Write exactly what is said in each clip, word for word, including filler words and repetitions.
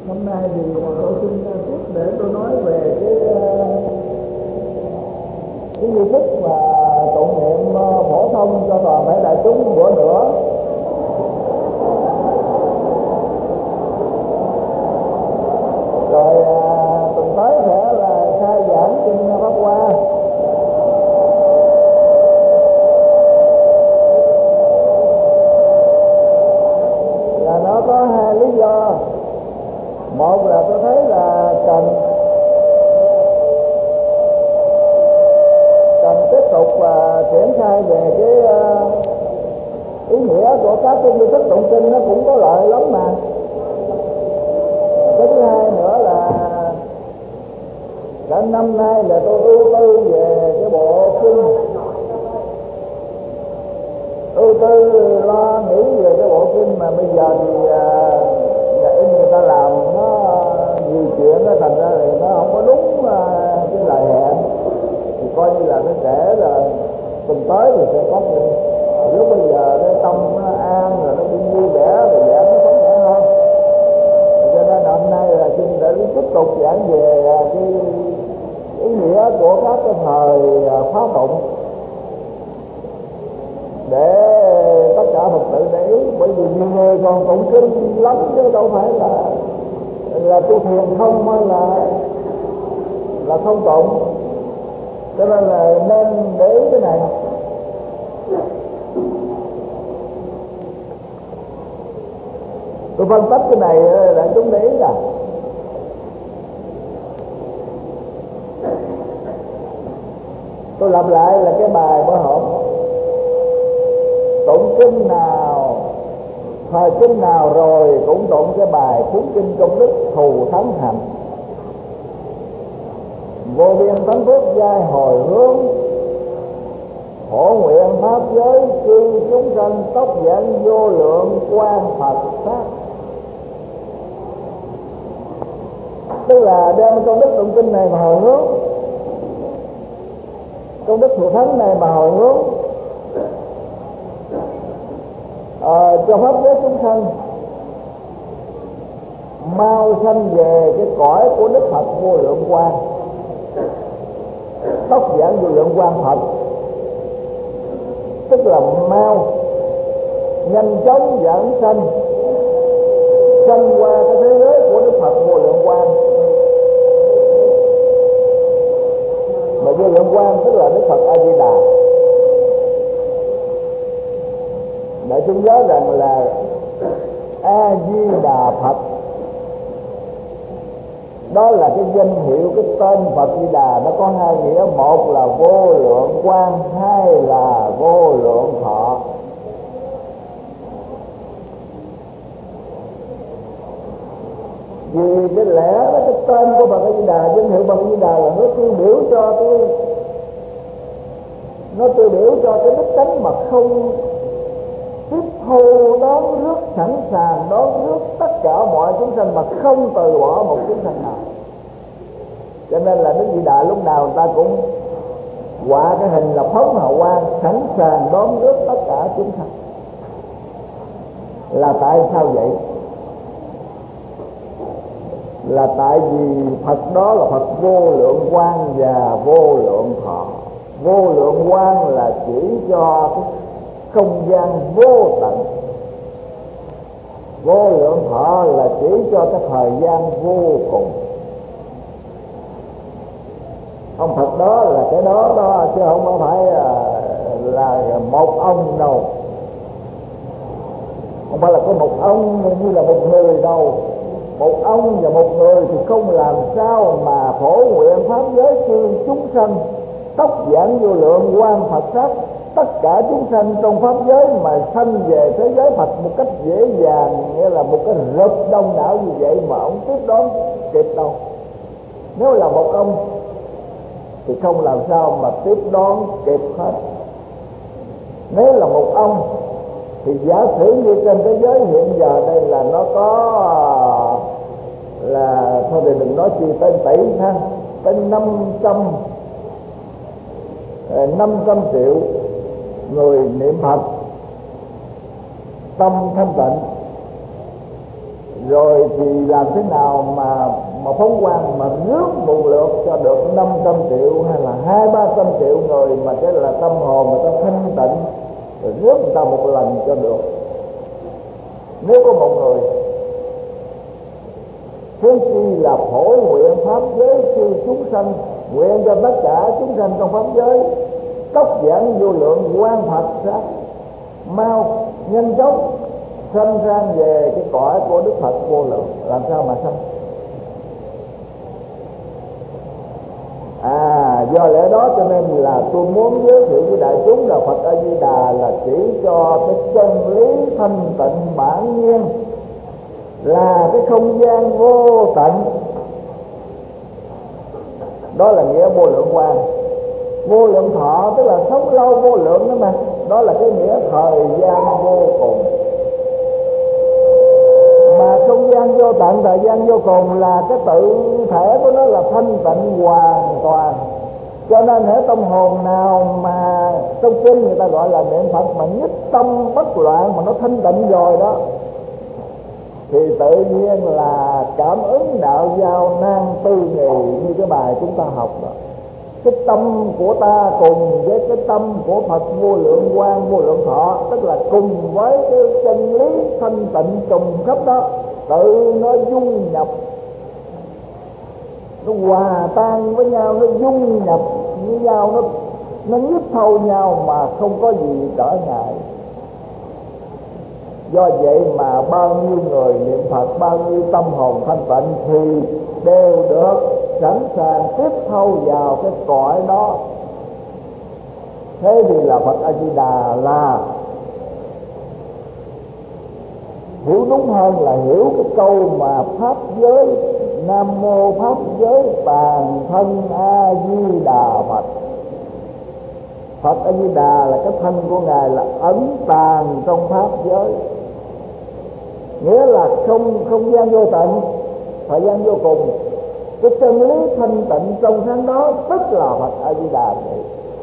Hôm nay thì tôi xin tiếp để tôi nói về cái cái nghi thức mà tụng niệm phổ thông cho toàn thể đại chúng bữa nữa. Rồi tuần tới sẽ là khai giảng kinh Pháp Hoa. Và nó có hai lý do. Một là tôi thấy là cần cần tiếp tục và triển khai về cái uh, ý nghĩa của các cái nghi thức tụng kinh, nó cũng có lợi lắm mà. Cái thứ hai nữa là cả năm nay là tôi ưu tư về cái bộ kinh, ưu tư lo nghĩ về cái bộ kinh mà bây giờ thì uh, người ta làm nó nhiều chuyện, nó thành ra thì nó không có đúng uh, cái lời hẹn, thì coi như là nó để là tuần tới thì sẽ có kinh. Lúc bây giờ cái tâm nó an rồi, nó cũng vui vẻ rồi, giảng nó sống khỏe hơn. Cho nên hôm nay là xin để tiếp tục giảng về cái ý nghĩa của các cái thời phá tụng, để tất cả Phật tử để ý. Bởi vì nhiều người còn tụng kinh lắm chứ đâu phải là là tu thiền không hay là là không tụng. Cho nên là nên để ý cái này. Tôi phân tích cái này để chúng để ý là tôi lặp lại là cái bài bữa hôm tụng kinh nào, thời kinh nào rồi cũng tụng cái bài cuốn kinh công đức thù thắng hạnh, vô biên thánh phước giai hồi hướng, phổ nguyện pháp giới chư chúng sanh tốc giảng vô lượng quan Phật sát. Tức là đem công đức tụng kinh này mà hồi hướng, công đức thù thắng này mà hồi hướng à, cho pháp giới chúng sanh mau sanh về cái cõi của Đức Phật vô lượng quang, tốc giảng vô lượng quang Phật. Tức là mau nhanh chóng giảng sanh sanh qua cái thế giới của Đức Phật vô lượng quang. Mà vô lượng quang tức là Đức Phật A Di Đà. Để chúng nhớ rằng là A Di Đà Phật đó là cái danh hiệu, cái tên Phật Di Đà nó có hai nghĩa. Một là vô lượng quang, hai là vô lượng thọ. Vì cái lẽ đó, cái tên của Phật Di Đà, danh hiệu Phật Di Đà là nó tiêu biểu cho cái nó tiêu biểu cho cái đức tánh mà không tiếp thu đón rước, sẵn sàng đón rước tất cả mọi chúng sanh mà không từ bỏ một chúng sanh nào. Cho nên là Đức Di Đà lúc nào người ta cũng họa cái hình là phóng hào quang, sẵn sàng đón rước tất cả chúng sanh. Là tại sao vậy? Là tại vì Phật đó là Phật vô lượng quang và vô lượng thọ. Vô lượng quang là chỉ cho cái không gian vô tận, vô lượng thọ là chỉ cho cái thời gian vô cùng. Ông Phật đó là cái đó đó, chứ không có phải là một ông đâu, không phải là có một ông như là một người đâu. Một ông và một người thì không làm sao mà phổ nguyện pháp giới chư chúng sanh tốc giảng vô lượng quan Phật sát. Tất cả chúng sanh trong pháp giới mà sanh về thế giới Phật một cách dễ dàng, nghĩa là một cái rực đông đảo như vậy mà ông tiếp đón kịp đâu. Nếu là một ông thì không làm sao mà tiếp đón kịp hết. Nếu là một ông thì giả sử như trên thế giới hiện giờ đây là nó có là thôi thì đừng nói chi tên tỷ ha, tên năm trăm năm trăm triệu người niệm Phật tâm thanh tịnh, rồi thì làm thế nào mà mà phóng quang mà rước một lượt cho được năm trăm triệu hay là hai ba trăm triệu người mà cái là tâm hồn người ta thanh tịnh, rồi rước người ta một lần cho được. Nếu có một người thế chi là phổ nguyện pháp giới chư chúng sanh, nguyện cho tất cả chúng sanh trong pháp giới tốc giảng vô lượng quang Phật sát, mau nhanh chóng sanh sang về cái cõi của Đức Phật vô lượng. Làm sao mà sanh? À, do lẽ đó cho nên là tôi muốn giới thiệu với đại chúng là Phật A Di Đà là chỉ cho cái chân lý thanh tịnh bản nhiên, là cái không gian vô tận. Đó là nghĩa vô lượng quang. Vô lượng thọ tức là sống lâu vô lượng đó mà. Đó là cái nghĩa thời gian vô cùng. Mà không gian vô tận, thời gian vô cùng là cái tự thể của nó là thanh tịnh hoàn toàn. Cho nên hễ tâm hồn nào mà trong kinh người ta gọi là niệm Phật mà nhất tâm bất loạn, mà nó thanh tịnh rồi đó, thì tự nhiên là cảm ứng đạo giao nan tư nghì như cái bài chúng ta học đó. Cái tâm của ta cùng với cái tâm của Phật vô lượng quang vô lượng thọ, tức là cùng với cái chân lý thanh tịnh trùng khắp đó, tự nó dung nhập, nó hòa tan với nhau, nó dung nhập với nhau, nó nó nhíp thâu nhau mà không có gì trở ngại. Do vậy mà bao nhiêu người niệm Phật, bao nhiêu tâm hồn thanh tịnh thì đều được sẵn sàng tiếp thâu vào cái cõi đó. Thế thì là Phật A Di Đà là hiểu đúng hơn là hiểu cái câu mà pháp giới Nam mô pháp giới tàn thân A Di Đà Phật. Phật A Di Đà là cái thân của Ngài là ẩn tàng trong pháp giới, nghĩa là không không gian vô tận, thời gian vô cùng. Cái chân lý thanh tịnh trong sáng đó tức là Phật A Di Đà vậy.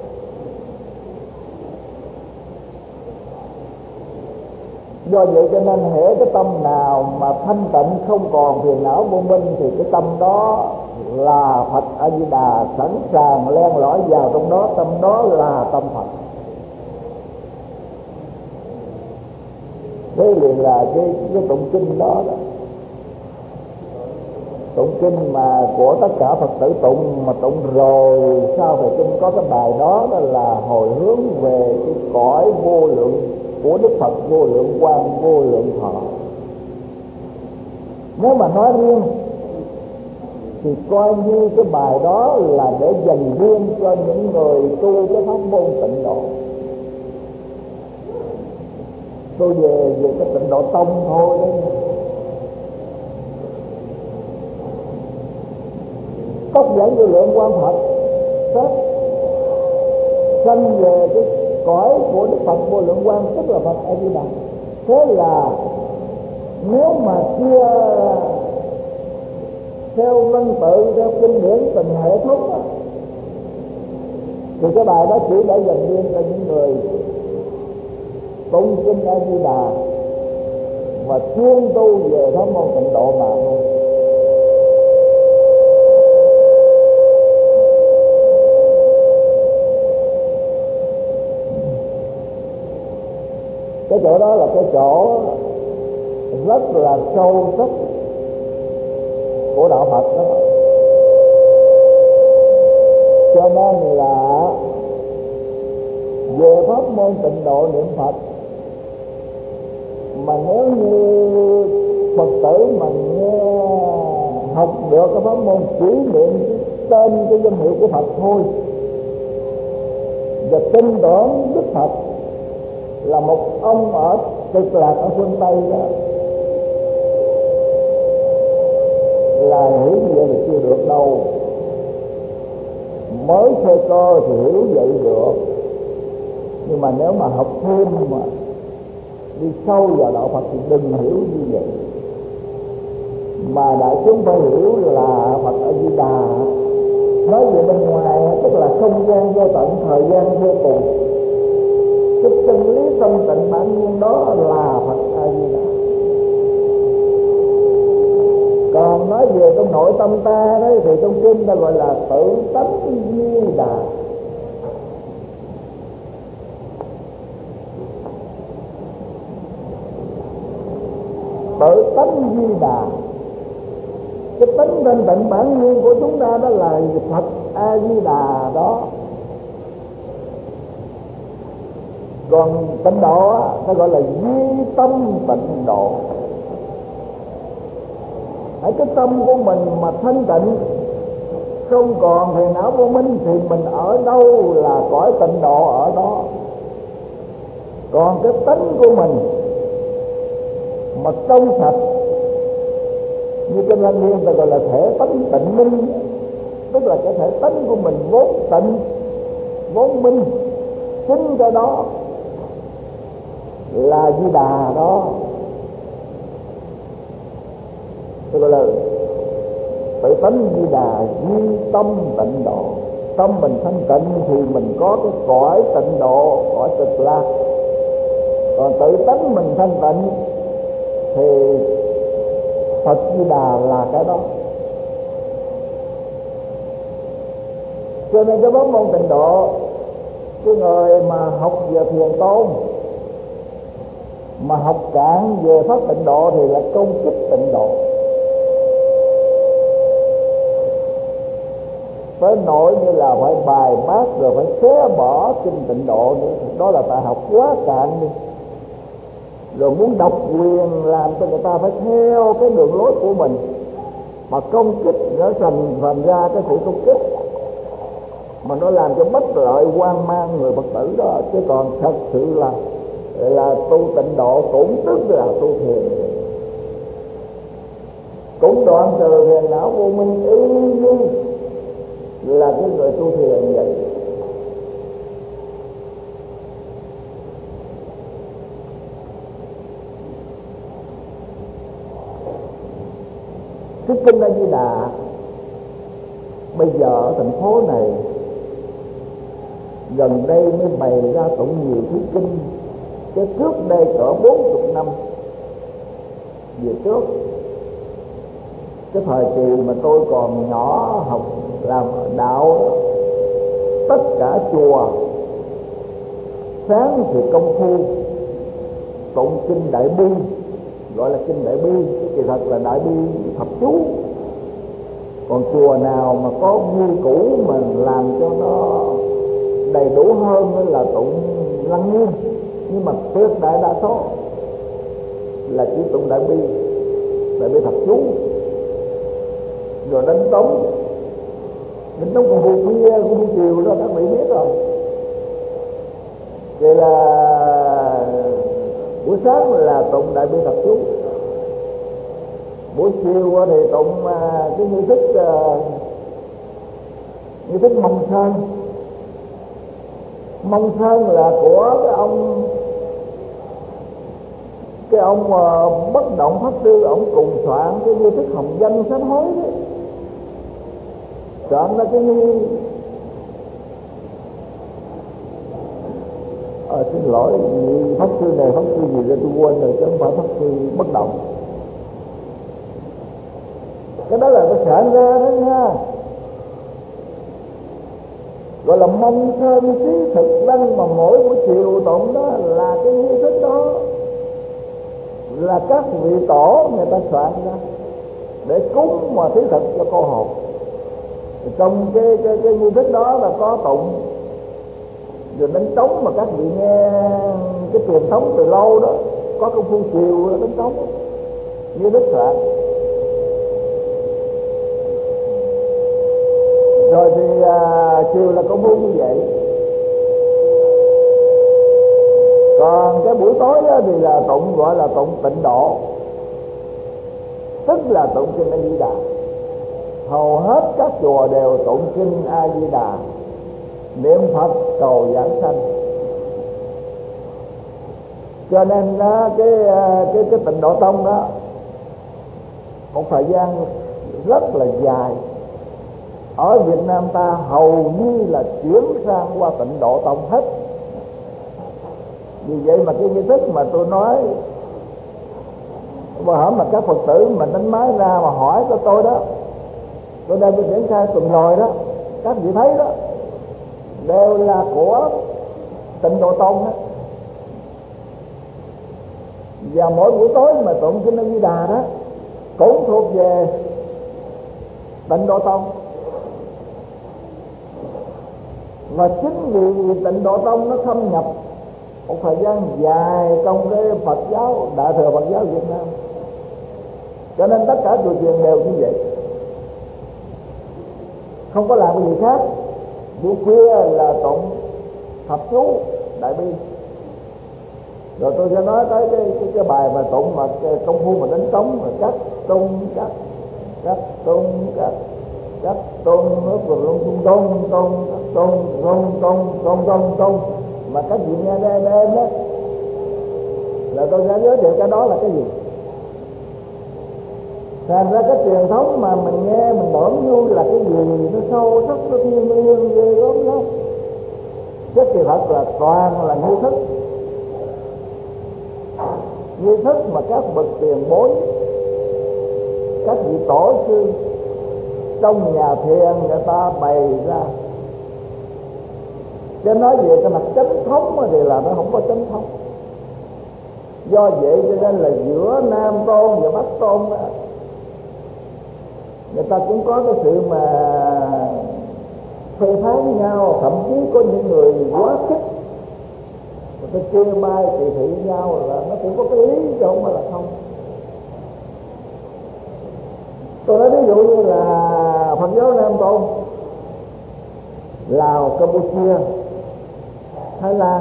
Do vậy cho nên hễ cái tâm nào mà thanh tịnh không còn phiền não vô minh thì cái tâm đó là Phật A Di Đà sẵn sàng len lỏi vào trong đó, tâm đó là tâm Phật. Thế liền là cái cái tụng kinh đó đó. Tụng kinh mà của tất cả Phật tử tụng, mà tụng rồi sau thời kinh có cái bài đó, đó là hồi hướng về cái cõi vô lượng của Đức Phật vô lượng quang vô lượng thọ. Nếu mà nói riêng thì coi như cái bài đó là để dành riêng cho những người tu cái pháp môn tịnh độ, tôi về về cái tịnh độ tông thôi đấy. Tốc giảng vô lượng quang Phật sát sanh về cái cõi của Đức Phật vô lượng quang, tức là Phật A Di Đà. Thế là nếu mà chia theo văn tự, theo kinh điển từng hệ thống đó, thì cái bài đó chỉ để dành riêng cho những người tụng kinh A Di Đà và chuyên tu về pháp môn tịnh độ mà thôi. Cái chỗ đó là cái chỗ rất là sâu sắc của đạo Phật đó. Cho nên là về pháp môn tịnh độ niệm Phật, mà nếu như Phật tử mà nghe học được cái pháp môn chỉ niệm tên cái danh hiệu của Phật thôi, và tin tưởng Đức Phật là một ông ở Cực Lạc ở phương Tây đó, là hiểu như vậy là chưa được đâu. Mới sơ cơ thì hiểu vậy được, nhưng mà nếu mà học thêm mà đi sâu vào đạo Phật thì đừng hiểu như vậy. Mà đại chúng phải hiểu là Phật A Di Đà nói về bên ngoài tức là không gian vô tận, thời gian vô cùng. Cái chân lý tâm tịnh bản nhiên đó là Phật A Di Đà. về trong nội tâm ta đấy thì trong kinh ta gọi là tự tánh Di Đà. Tự tánh Di Đà, cái tánh thanh tịnh bản nhiên của chúng ta đó là Phật A Di Đà đó. Còn tịnh độ ta gọi là duy tâm tịnh độ. Ở cái tâm của mình mà thanh tịnh, không còn phiền não vô minh, thì mình ở đâu là cõi tịnh độ ở đó. Còn cái tánh của mình mà trong sạch, như trên Lăng Nghiêm ta gọi là thể tánh tịnh minh, tức là cái thể tánh của mình vốn tịnh vốn minh, chính cái đó là Di Đà đó. Tôi gọi là tự tánh Di Đà, duy tâm tịnh độ. Tâm mình thanh tịnh thì mình có cái cõi tịnh độ, cõi cực lạc. Còn tự tánh mình thanh tịnh thì Phật Di Đà là cái đó. Cho nên cái pháp môn tịnh độ, cái người mà học về thiền tôn mà học cạn về pháp tịnh độ thì là công kích tịnh độ, tới nỗi như là phải bài bác rồi phải xé bỏ kinh tịnh độ nữa. Đó là tại học quá cạn đi, rồi muốn độc quyền làm cho người ta phải theo cái đường lối của mình mà công kích, nó thành thành ra cái sự công kích mà nó làm cho bất lợi hoang mang người Phật tử đó. Chứ còn thật sự là là tu tịnh độ cũng tức là tu thiền, cũng đoạn trừ phiền não vô minh, y như là cái người tu thiền vậy. Cái kinh A Di Đà bây giờ ở thành phố này gần đây mới bày ra tụng nhiều thứ kinh, chứ trước đây cỡ bốn chục năm về trước, cái thời kỳ mà tôi còn nhỏ học làm đạo, tất cả chùa sáng thì công phu tụng kinh Đại Bi, gọi là kinh Đại Bi, kỳ thật là Đại Bi thập chú. Còn chùa nào mà có nghi cũ mà làm cho nó đầy đủ hơn là tụng Lăng Nghiêm, nhưng mà tuyệt đại đa số là chỉ tụng Đại Bi, Đại Bi thập chú, rồi đánh trống. Đánh trống công phu khuya, công phu chiều đó các vị biết rồi. Vậy là buổi sáng là tụng Đại Bi thập chú, buổi chiều thì tụng cái nghi thức nghi thức mông sơn. Mông sơn là của cái ông cái ông Bất Động Pháp Sư, ông cùng soạn cái nghi thức hồng danh sám hối đấy, soạn ra cái nghi à, xin lỗi pháp sư này pháp sư gì ra tôi quên rồi, chứ không phải pháp sư Bất Động. Cái đó là cái soạn ra đó nha, gọi là mông sơn trí thực đăng, mà mỗi buổi chiều tụng đó là cái nghi thức đó, là các vị tổ người ta soạn ra để cúng mà thí thực cho cô hồn. Trong cái cái cái nghi thức đó là có tụng rồi đánh trống, mà các vị nghe cái truyền thống từ lâu đó, có công phu chiều đánh trống như đức soạn. Rồi thì à, chiều là công phu như vậy. Còn cái buổi tối đó thì là tụng, gọi là tụng tịnh độ, tức là tụng kinh A Di Đà. Hầu hết các chùa đều tụng kinh A Di Đà, niệm Phật cầu giảng sanh. Cho nên đó, cái cái cái tịnh độ tông đó một thời gian rất là dài ở Việt Nam ta hầu như là chuyển sang qua tịnh độ tông hết. Vì vậy mà cái nghi thức mà tôi nói, mà hỏi mà các Phật tử mà đánh máy ra mà hỏi cho tôi đó, Tôi đang tôi triển khai tuần rồi đó, các vị thấy đó, đều là của Tịnh Độ Tông đó. Và mỗi buổi tối mà tụng kinh A Di Đà đó cũng thuộc về Tịnh Độ Tông. Và chính vì Tịnh Độ Tông nó thâm nhập một thời gian dài trong cái Phật giáo, Đại thừa Phật giáo Việt Nam, cho nên tất cả chùa chiền đều như vậy, không có làm cái gì khác. Buổi khuya là tụng thập chú đại bi. Rồi tôi sẽ nói tới cái cái, cái bài mà tụng mà cái công phu mà đánh trống mà cắt tung cắt cắt tung cắt cắt tung nó vừa lung tung tung tung tung tung tung tung tung tung mà các vị nghe đêm đêm đó là tôi sẽ giới thiệu cái đó là cái gì. Thành ra cái truyền thống mà mình nghe mình tưởng như là cái gì nó sâu sắc, nó thiêng liêng ghê gớm lắm, chứ kỳ thật là toàn là nghi thức. Nghi thức mà các bậc tiền bối, các vị tổ sư trong nhà thiền người ta bày ra. Cho nói về cái mặt chánh thống thì là nó không có chánh thống. Do vậy cho nên là giữa Nam Tôn và Bắc Tôn đó, người ta cũng có cái sự mà phê phán nhau, thậm chí có những người quá khích, người ta chê bai kỳ thị nhau, là nó cũng có cái lý chứ không phải là không. Tôi nói ví dụ như là Phật giáo Nam Tôn, Lào, Campuchia, Thái Lan,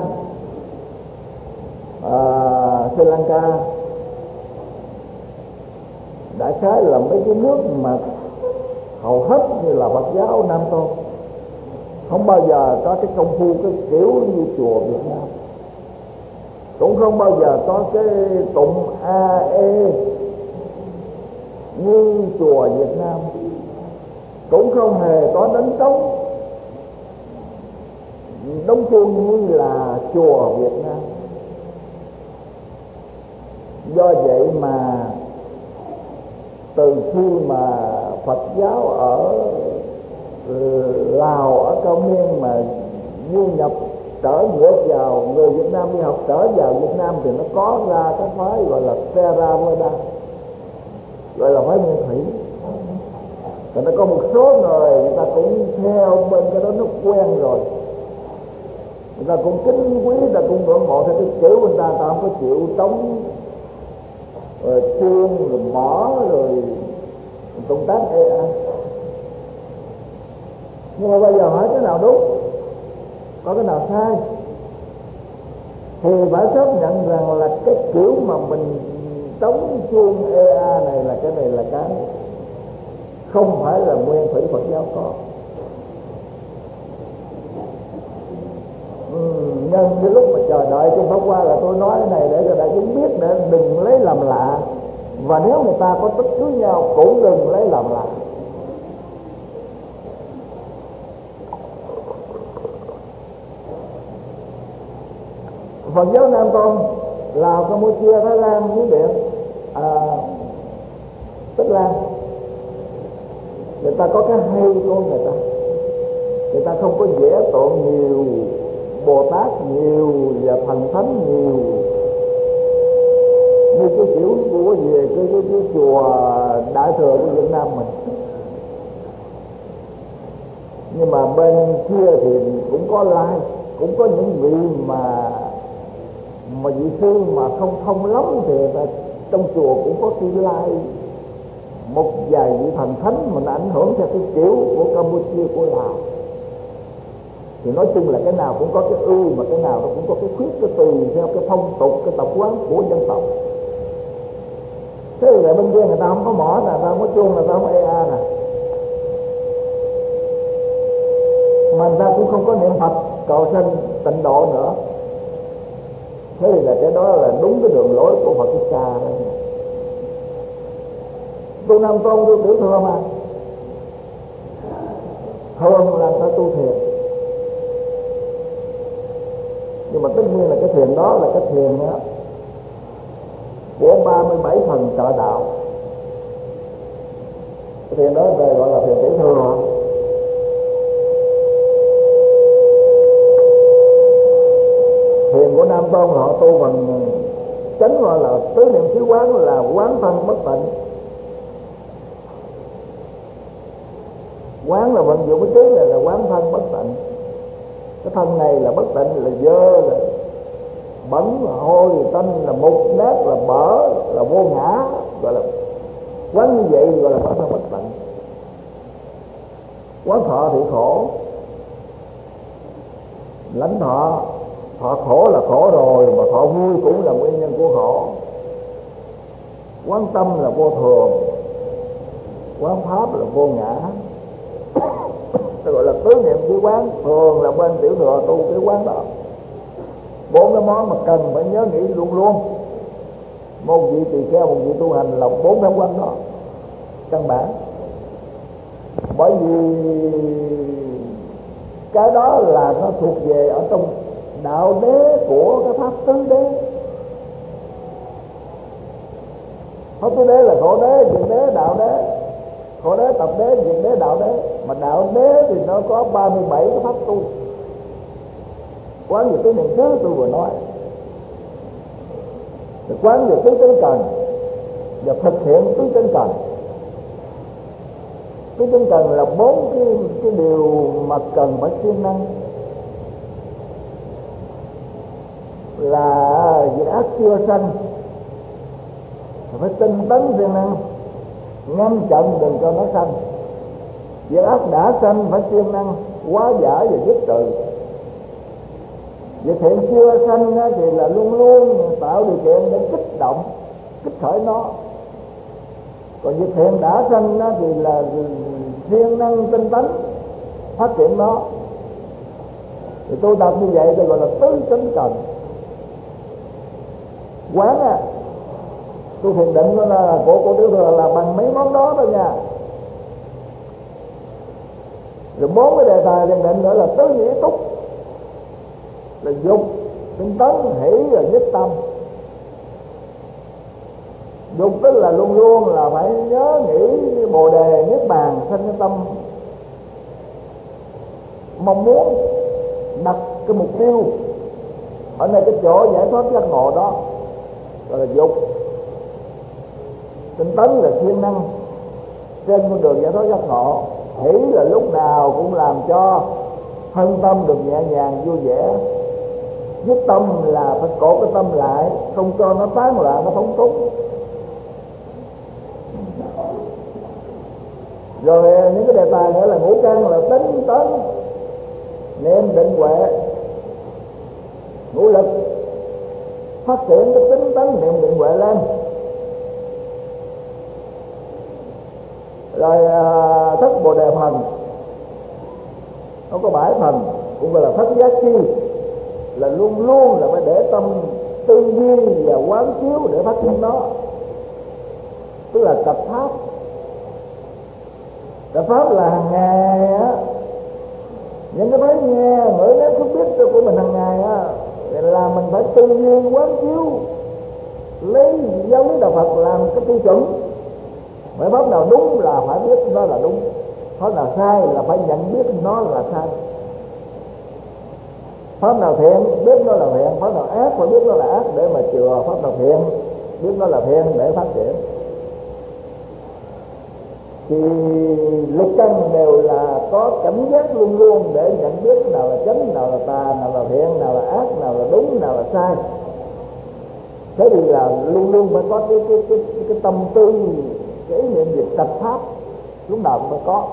à, Sri Lanka, đại khái là mấy cái nước mà hầu hết như là Phật giáo Nam Tôn không bao giờ có cái công phu cái kiểu như chùa Việt Nam, cũng không bao giờ có cái tụng a e như chùa Việt Nam, cũng không hề có đánh trống đóng chuông như là chùa Việt Nam. Do vậy mà từ khi mà Phật giáo ở Lào, ở Cao Miên mà du nhập trở ngược vào, người Việt Nam đi học trở vào Việt Nam thì nó có ra cái phái gọi là Theravada, gọi là phái Nguyên Thủy. Rồi nó có một số người người ta cũng theo bên cái đó, nó quen rồi, người ta cũng kính quý, người ta cũng ngưỡng mộ theo cái kiểu người ta, ta không có chịu trống rồi chuông rồi mỏ rồi công tác ê a. Nhưng mà bây giờ hỏi cái nào đúng, có cái nào sai, thì phải chấp nhận rằng là cái kiểu mà mình trống chuông ê a này là cái này là cái không phải là Nguyên Thủy Phật giáo có. Ừ, nhân cái lúc mà chờ đợi trên Pháp Hoa là tôi nói cái này để cho đại chúng biết, để đừng lấy làm lạ, và nếu người ta có tích cưới nhau cũng đừng lấy làm lạ. Phật giáo Nam Tôn, Lào, Campuchia, Thái Lan, Miến Điện, à, Tích Lan, người ta có cái hay của người ta, người ta không có vẽ tượng nhiều, Bồ Tát nhiều và thần thánh nhiều như cái kiểu của về cái, cái, cái chùa Đại thừa của Việt Nam mình. Nhưng mà bên kia thì cũng có lai, cũng có những vị mà mà vị sư mà không thông lắm thì trong chùa cũng có khi lai một vài vị thần thánh mình ảnh hưởng theo cái kiểu của Campuchia, của Lào. Thì nói chung là cái nào cũng có cái ưu, mà cái nào nó cũng có cái khuyết, cái tùy theo cái phong tục, cái tập quán của dân tộc. Thế là bên kia người ta không có mỏ, người ta không có chuông, người ta không có ê a nè, mà người ta cũng không có niệm Phật cầu sanh tịnh độ nữa. Thế thì là cái đó là đúng cái đường lối của Phật Thích Ca. Tu Nam Tôn tu tiểu thừa mà, thường là người ta tu thiền. Nhưng mà tất nhiên là cái thiền đó là cái thiền đó của ba mươi bảy phần trợ đạo. Cái thiền đó về gọi là thiền tiểu thừa. Thiền của Nam Tôn họ tu bằng chánh gọi là tứ niệm xứ quán, là quán thân bất tịnh. Quán là vận dụng cái trí này là quán thân bất tịnh. Cái thân này là bất tịnh, là dơ, là bẩn, là hôi, là tanh, là mục nát, là bở, là vô ngã, gọi là quán như vậy gọi là quán thân bất tịnh. Quán thọ thì khổ, lãnh thọ, thọ khổ là khổ rồi, mà thọ vui cũng là nguyên nhân của khổ. Quán tâm là vô thường, quán pháp là vô ngã. Tôi gọi là tứ niệm xứ quán, thường là bên tiểu thừa tu cái quán đó. Bốn cái món mà cần phải nhớ nghĩ luôn luôn. Một vị tỳ kheo, một vị tu hành là bốn cái quán đó căn bản. Bởi vì cái đó là nó thuộc về ở trong đạo đế của cái pháp tứ đế. Pháp tứ đế là khổ đế, diệt đế, đạo đế. Khổ đế, tập đế, diệt đế, đạo đế. Mà đạo đế thì nó có ba mươi bảy cái pháp tu. Quán về tứ niệm xứ tôi vừa nói, thì quán về tứ chánh cần và thực hiện tứ chánh cần. Tứ chánh cần là bốn cái cái điều mà cần phải siêng năng, là việc ác chưa sanh phải tinh tấn siêng năng ngăn chặn đừng cho nó sanh. Việc ác đã sanh phải siêng năng hóa giải và dứt trừ. Việc thiện chưa sanh thì là luôn luôn tạo điều kiện để kích động, kích khởi nó. Còn việc thiện đã sanh thì là siêng năng tinh tấn phát triển nó. Thì tôi đọc như vậy tôi gọi là tứ chánh cần. Quán à, tôi thiền định đó là của của tiểu thừa là bằng mấy món đó thôi nha. Rồi bốn cái đề tài thiền định nữa là tứ nhĩ túc, là dục, tinh tấn, hỷ và nhất tâm. Dục tức là luôn luôn là phải nhớ nghĩ bồ đề niết bàn, sanh cái tâm mong muốn, đặt cái mục tiêu ở nơi cái chỗ giải thoát giác ngộ đó, gọi là dục. Tinh tấn là siêng năng trên con đường giải thoát giác ngộ. Hỷ là lúc nào cũng làm cho thân tâm được nhẹ nhàng vui vẻ. Nhất tâm là phải cột cái tâm lại, không cho nó tán loạn, nó phóng túng. Rồi những cái đề tài nữa là ngũ căn, là tính tấn, niệm, định, huệ, ngũ lực. Phát triển cái tính tấn, niệm, định, huệ lên. Rồi à, thất bồ đề phần, nó có bảy phần, cũng gọi là thất giác chi, là luôn luôn là phải để tâm tư duy và quán chiếu để phát triển nó. Tức là tập pháp. Tập pháp là hàng ngày á, những cái mới nghe ngửi nếm không biết của mình hàng ngày á, là mình phải tư duy quán chiếu, lấy giáo lý đạo Phật làm cái tiêu chuẩn. Bởi pháp nào đúng là phải biết nó là đúng, pháp nào sai là phải nhận biết nó là sai. Pháp nào thiện biết nó là thiện, pháp nào ác phải biết nó là ác để mà chừa, pháp nào thiện biết nó là thiện để phát triển. Thì lục căn đều là có cảm giác luôn luôn để nhận biết nào là chánh, nào là tà, nào là thiện, nào là ác, nào là đúng, nào là sai. Thế thì là luôn luôn phải có cái cái cái cái, cái tâm tư, cái ý niệm về tập pháp lúc nào cũng phải có.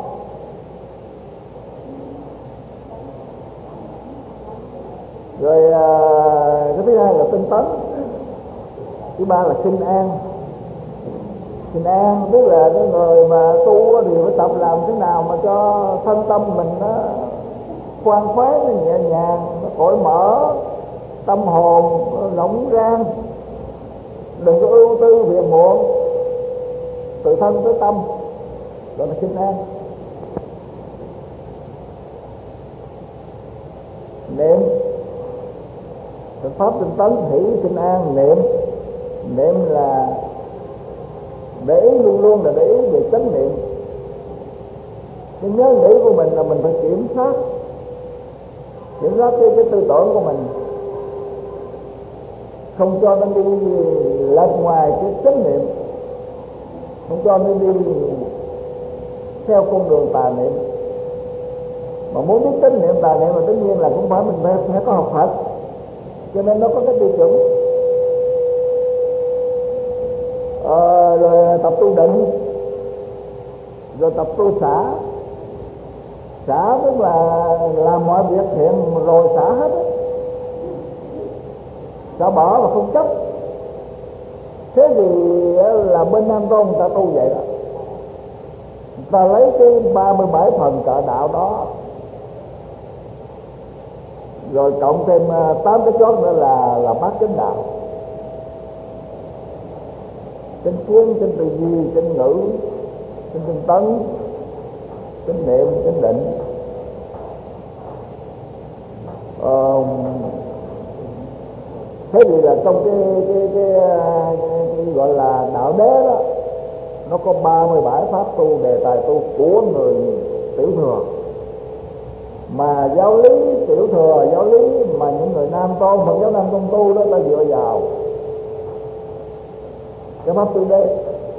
Rồi à, cái thứ hai là tinh tấn, thứ ba là sinh an. Sinh an tức là cái người mà tu thì phải tập làm thế nào mà cho thân tâm mình nó khoan khoái, nó nhẹ nhàng, nó cởi mở, tâm hồn nó rộng rang, đừng có ưu tư phiền muộn từ thân tới tâm, gọi là sinh an. Niệm, pháp tinh tấn, hỷ, sinh an, niệm. Niệm là để ý, luôn luôn là để ý về chánh niệm. cái nhớ nghĩ của mình là mình phải kiểm soát kiểm soát cái, cái tư tưởng của mình, không cho nó đi lệch ngoài cái chánh niệm, không cho nó đi theo con đường tà niệm. Mà muốn biết chánh niệm tà niệm mà tất nhiên là cũng phải mình phải, phải có học Phật, cho nên nó có cái tiêu chuẩn. Ờ, rồi tập tu định, rồi tập tu xả. Xả tức là làm mọi việc thiện rồi xả hết á, xả bỏ và không chấp. Thế thì là bên Nam Tôn người ta tu vậy đó, người ta lấy cái ba mươi bảy phần trợ đạo đó, rồi cộng thêm tám cái chót nữa là là bát chánh đạo, chánh kiến, chánh tư duy, chánh ngữ, chánh tinh tấn, chánh niệm, chánh định. Ờ, thế thì là trong cái cái, cái, cái, cái gọi là đạo đế đó, nó có ba mươi bảy pháp tu, đề tài tu của người tiểu thừa. Mà giáo lý tiểu thừa, giáo lý mà những người Nam Tôn, Phật giáo Nam Tôn tu đó, ta dựa vào cái pháp tu đế.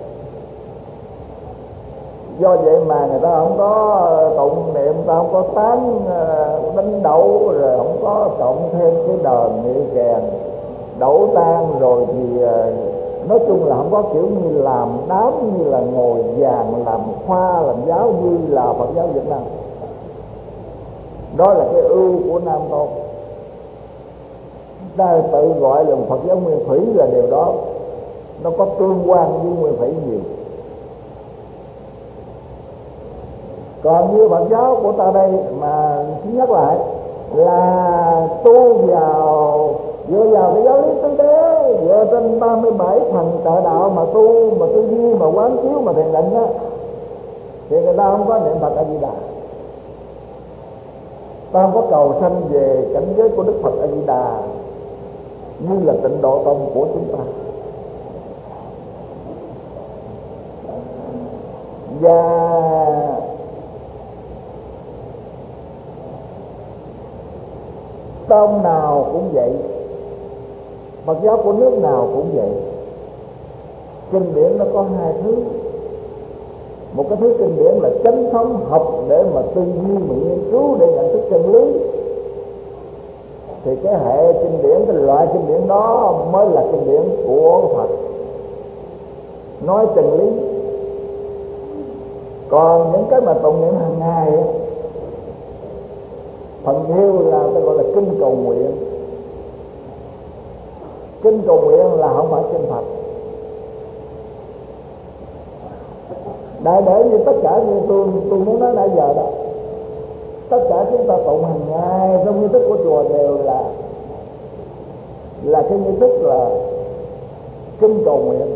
Do vậy mà người ta không có tụng niệm, người ta không có tán đánh đậu, rồi không có cộng thêm cái đờn nghị kèn đẩu tan, rồi thì nói chung là không có kiểu như làm đám, như là ngồi vàng làm khoa làm giáo như là Phật giáo Việt Nam. Đó là cái ưu của Nam Tôn. Ta tự gọi là Phật giáo Nguyên Thủy là điều đó, nó có tương quan với Nguyên Thủy nhiều. Còn như Phật giáo của ta đây mà xin nhắc lại là tu vào, dựa vào cái giáo lý tứ đế, dựa trên ba mươi bảy phần trợ đạo mà tu, mà tư duy, mà quán chiếu, mà thiền định á, thì người ta không có niệm Phật A Di Đà, ta không có cầu sanh về cảnh giới của Đức Phật A Di Đà như là Tịnh Độ Tông của chúng ta. Và tông nào cũng vậy, Phật giáo của nước nào cũng vậy. Kinh điển nó có hai thứ. Một cái thứ kinh điển là chánh thống học để mà tư duy, mà nghiên cứu để nhận thức chân lý, thì cái hệ kinh điển, cái loại kinh điển đó mới là kinh điển của Phật, nói chân lý. Còn những cái mà tụng niệm hàng ngày, phần nhiều là ta gọi là kinh cầu nguyện. Kinh cầu nguyện là không phải kinh Phật. Đại để như tất cả như tôi tôi muốn nói nãy giờ đó, tất cả chúng ta tụng hàng ngày trong nghi thức của chùa đều là là cái nghi thức là kinh cầu nguyện.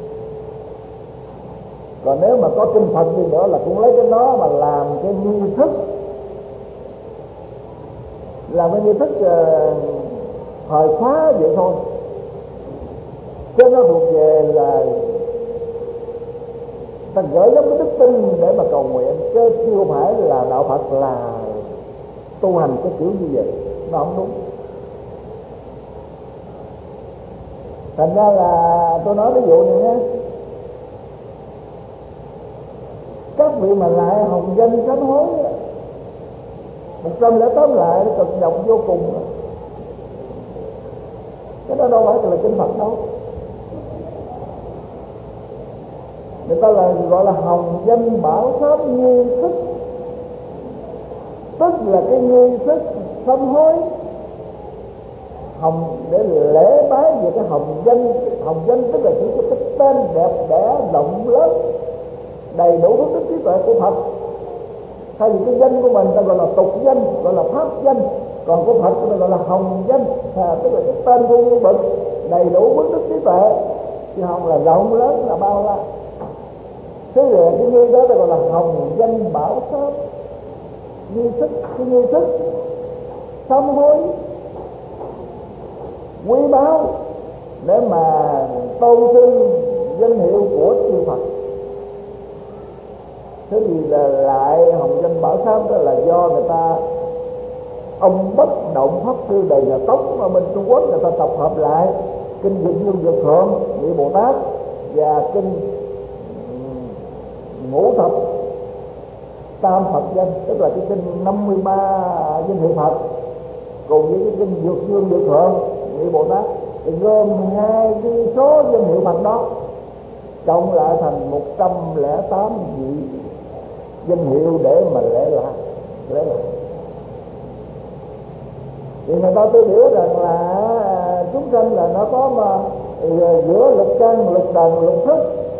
Còn nếu mà có kinh Phật đi nữa là cũng lấy cái đó mà làm cái nghi thức, làm cái nghi thức uh, thời khóa vậy thôi, chứ nó thuộc về là ta gửi gắm cái đức tin để mà cầu nguyện, chứ chưa phải là đạo Phật là tu hành cái kiểu như vậy, nó không đúng. Thành ra là tôi nói ví dụ này nhé, các vị mà lại hồng danh sám hối một trăm lẻ tám lại cực nhọc vô cùng đó. Cái đó đâu phải là kinh Phật đâu. Người ta là gọi là hồng danh bảo sám nghi thức, tức là cái nghi thức sám hối hồng để lễ bái về cái hồng danh. Hồng danh tức là chỉ cái tên đẹp đẽ rộng lớn đầy đủ phước đức trí tuệ của Phật. Thay vì cái danh của mình ta gọi là tục danh, gọi là pháp danh, còn của Phật ta gọi là hồng danh, à, tức là cái tên của nguyên bậc đầy đủ phước đức trí tuệ, chứ không là rộng lớn là bao la. Thế rồi cái nghi đó ta gọi là hồng danh bảo sám nghi thức. Cái nghi thức sám hối quý báu để mà tôn vinh danh hiệu của chư Phật. Thế thì là lại hồng danh bảo pháp đó là do người ta, ông Bất Động Pháp Sư Đời Nhà Tống ở bên Trung Quốc, người ta tập hợp lại kinh Dược Dương Dược Thượng Nhị Bồ Tát và kinh Ngũ Thập Tam Phật Danh, tức là cái kinh năm mươi ba danh hiệu Phật cùng với cái kinh Dược Dương Dược Thượng Nhị Bồ Tát, thì gồm hai cái số danh hiệu Phật đó cộng lại thành một trăm lẻ tám vị danh hiệu để mà lễ lại lễ lại thì người ta tư biểu rằng là chúng sanh là nó có mà giữa lục căn, lục trần, lục thức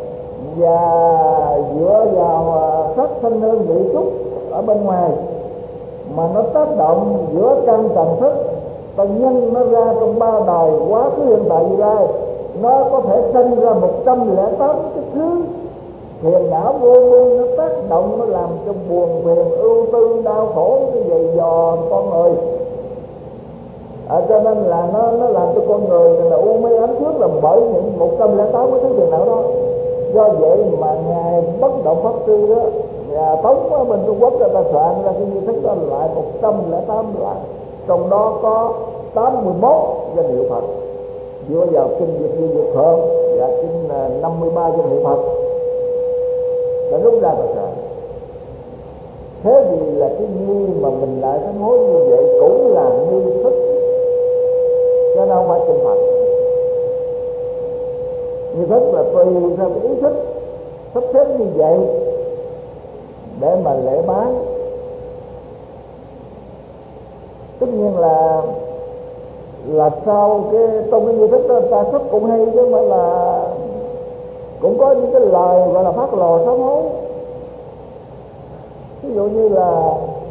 và dựa vào sắc thanh hương vị xúc ở bên ngoài, mà nó tác động giữa căn trần thức, ta nhân nó ra trong ba đời quá khứ hiện tại vị lai, nó có thể sinh ra một trăm lẻ tám cái thứ phiền não vô biên, nó tác động, nó làm cho buồn phiền ưu tư đau khổ cái dày dò con người. À, cho nên là nó nó làm cho con người là u mê ám trước là bởi những một trăm lẻ tám cái thứ phiền não đó. Do vậy mà ngài Bất Động Pháp Sư đó, nhà Tống ở bên Trung Quốc người ta soạn ra cái như thức đó lại một trăm lẻ tám loại, trong đó có tám mươi mốt danh hiệu Phật dựa vào kinh Dược Dương Dược Thượng và kinh năm mươi ba danh hiệu Phật đã rút ra rồi. Thế thì là cái nghi mà mình lại sám hối như vậy cũng là nghi thức, cho nên không phải kinh Phật. Nghi thức là tùy theo cái ý thức sắp xếp như vậy để mà lễ bái. Tất nhiên là là sau cái trong cái nghi thức đó ta sắp cũng hay, chứ mà là cũng có những cái lời gọi là phát lò sám hối. Ví dụ như là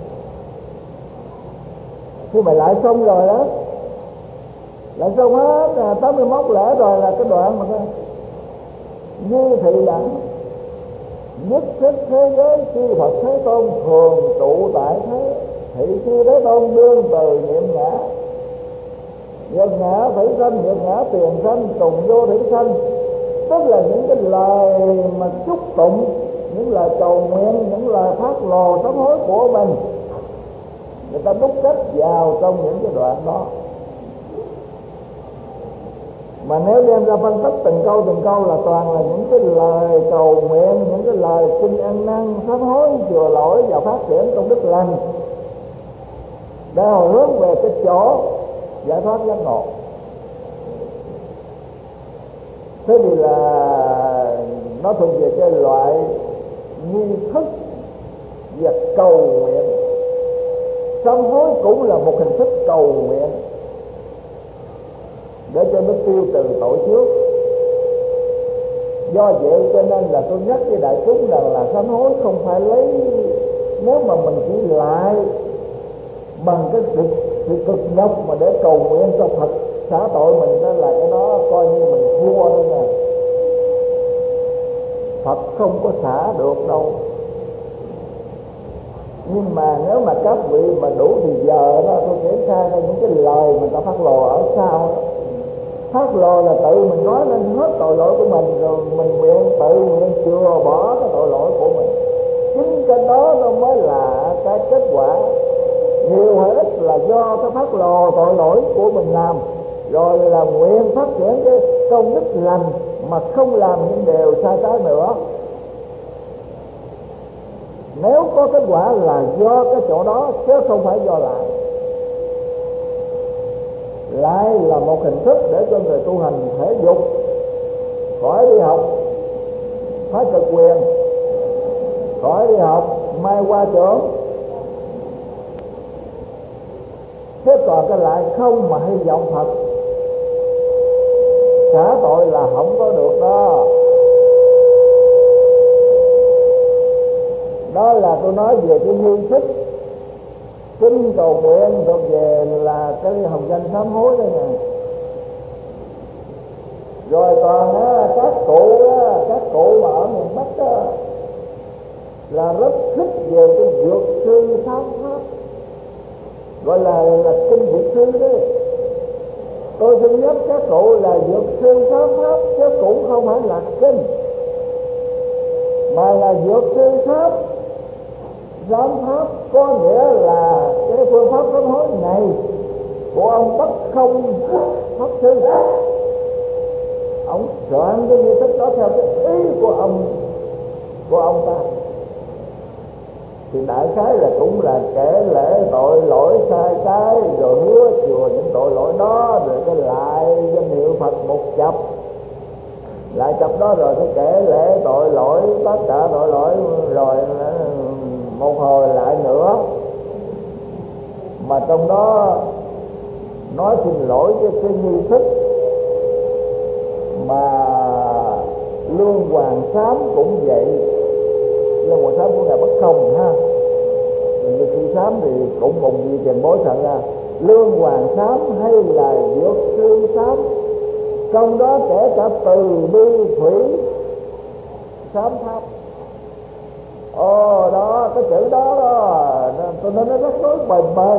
khi mà lại xong rồi đó, lại xong hết là tám mươi mốt lễ rồi, là cái đoạn mà như thị đẳng nhất thiết thế giới chư Phật Thế Tôn thường trụ tại thế, thị chư Thế Tôn đương từ niệm ngã, nhật ngã thủy sanh, nhật ngã tiền sanh, tùng vô thủy sanh. Tức là những cái lời mà chúc tụng, những lời cầu nguyện, những lời phát lò sám hối của mình, người ta đúc kết vào trong những cái đoạn đó. Mà nếu đem ra phân tích từng câu từng câu là toàn là những cái lời cầu nguyện, những cái lời xin ăn năn sám hối chừa lỗi và phát triển công đức lành để hồi hướng về cái chỗ giải thoát giác ngộ. Thế thì là nó thuộc về cái loại nghi thức và cầu nguyện. Sám hối cũng là một hình thức cầu nguyện để cho nó tiêu trừ tội trước. Do vậy cho nên là tôi nhắc với đại chúng rằng là sám hối không phải lấy, nếu mà mình chỉ lại bằng cái sự, sự cực nhọc mà để cầu nguyện cho Phật xả tội mình, đó là cái đó coi như mình thua thôi nè. Phật không có xả được đâu. Nhưng mà nếu mà các vị mà đủ thì giờ đó tôi triển khai ra những cái lời mà ta phát lò ở sau đó. Phát lò là tự mình nói lên hết tội lỗi của mình, rồi mình nguyện tự nguyện chừa bỏ cái tội lỗi của mình. Chính cái đó nó mới là cái kết quả. Nhiều hay ít là do cái phát lò tội lỗi của mình làm, rồi là nguyện phát triển cái công đức lành mà không làm những điều sai trái nữa. Nếu có kết quả là do cái chỗ đó chứ không phải do lại. Lại là một hình thức để cho người tu hành thể dục, khỏi đi học phái cực quyền, khỏi đi học mai qua trưởng, chứ còn cái lại không mà hy vọng Phật xả tội là không có được đó. Đó là tôi nói về cái nghi thức kính cầu nguyện, rồi về là cái hồng danh sám hối đây nè. Rồi còn á, các cụ á, các cụ mà ở miền Bắc á, là rất thích về cái dược sư sám pháp, gọi là là kinh dược sư đấy. Tôi xin nhắc các cụ là dược sư sám pháp chứ cũng không phải là kinh. mà là dược sư pháp. Giám pháp có nghĩa là cái phương pháp sám hối này của ông Bất Không pháp sư. Ông soạn cái nghi thức đó theo cái ý của ông của ông ta. Thì đại khái là cũng là kể lễ tội lỗi sai trái, rồi hứa chùa những tội lỗi đó, rồi cái lại danh hiệu Phật một chập, lại chập đó rồi cái kể lễ tội lỗi tất cả tội lỗi, rồi một hồi lại nữa. Mà trong đó nói xin lỗi cái cái nghi thức mà Lương Hoàng Sám cũng vậy. Lương Hoàng Sám của ngài Bất Không ha, như khi Sám thì cũng cùng gì tiền bối thật ra. Lương Hoàng Sám hay là Dược Sư Sám, trong đó kể cả từ bi thủy sám pháp. Ồ đó, cái chữ đó đó, tôi nói nó rất đối bời bời.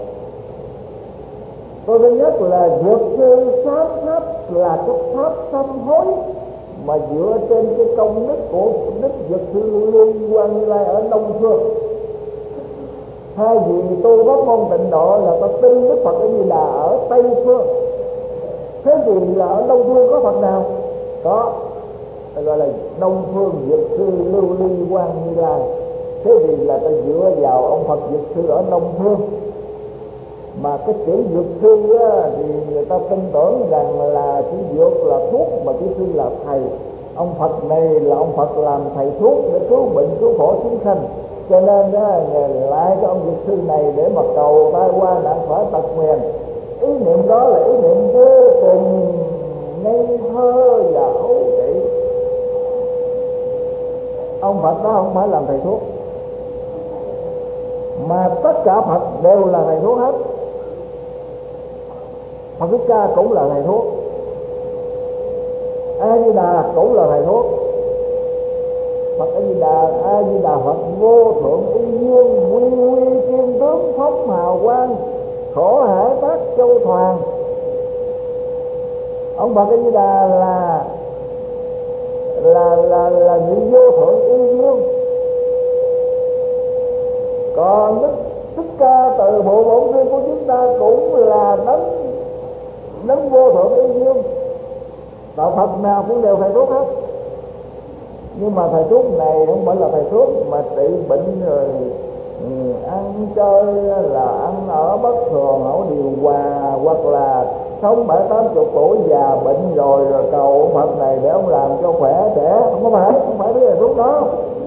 Tôi thứ nhất là Dược Sư sám pháp là cái pháp sám hối mà dựa trên cái công đức của Đức Dược Sư Liên Quan Như Lai ở Đông Phương. Hai vị tu pháp môn Tịnh Độ là có tin Đức Phật A Di Đà ở Tây Phương. Thế thì là ở Đông Phương có Phật nào? Có, gọi là Đông Phương Dược Sư Lưu Ly Quang Như Lai. Thế thì là ta dựa vào ông Phật Dược Sư ở Đông Phương. Mà cái chữ dược sư á, thì người ta tin tưởng rằng là chữ dược là thuốc, mà chữ sư là thầy. Ông Phật này là ông Phật làm thầy thuốc để cứu bệnh cứu khổ chúng sanh. Cho nên á, người lại cho ông dược sư này để mà cầu tai qua nạn khỏi tật nguyền. Ý niệm đó là ý niệm vô cùng ngây thơ và ấu trĩ. Ông Phật đó không phải làm thầy thuốc, mà tất cả Phật đều là thầy thuốc hết. Phật Thích Ca cũng là thầy thuốc, A Di Đà cũng là thầy thuốc. Phật A Di Đà, A Di Đà Phật vô thượng uy nghiêm, quy quy kim tướng, phóng hào quang, khổ hải tác châu thoàn. Ông Phật A Di Đà là là là là vị vô thượng uy nghiêm. Còn Đức Thích Ca từ bộ bổn sư của chúng ta cũng là đấng đấng vô thượng uy nghiêm. Đạo Phật nào cũng đều thầy thuốc hết. Nhưng mà thầy thuốc này không phải là thầy thuốc mà trị bệnh rồi ừ, ăn chơi là ăn ở bất thường, ở điều hòa, hoặc là sống bảy tám chục tuổi già bệnh rồi rồi cầu ông Phật này để ông làm cho khỏe trẻ. Không có phải, không phải cái thầy thuốc đó.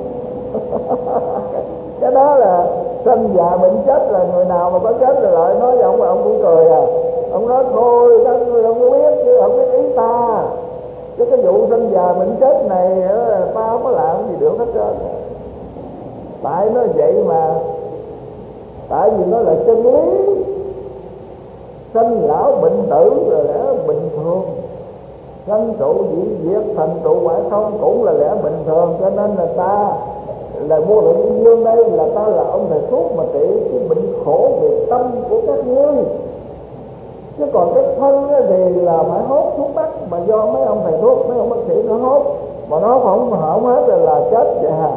Cái đó là sinh già bệnh chết, là người nào mà có chết rồi lại nói với ông, ông cũng cười à. Ông nói thôi các người không biết chứ không biết ý ta, chứ cái vụ sinh già bệnh chết này ta không có làm gì được hết trơn. Tại nó vậy mà, tại vì nó là chân lý. Sinh lão bệnh tử là lẽ bình thường, sanh trụ dĩ diệt thành trụ quả không cũng là lẽ bình thường. Cho nên là ta là vô thượng uy dương đây, là ta là ông thầy thuốc mà trị cái bệnh khổ về tâm của các ngươi. Chứ còn cái thân thì là phải hốt thuốc bắc, mà do mấy ông thầy thuốc, mấy ông bác sĩ nó hốt, mà nó không hỏng hết rồi là chết vậy hả?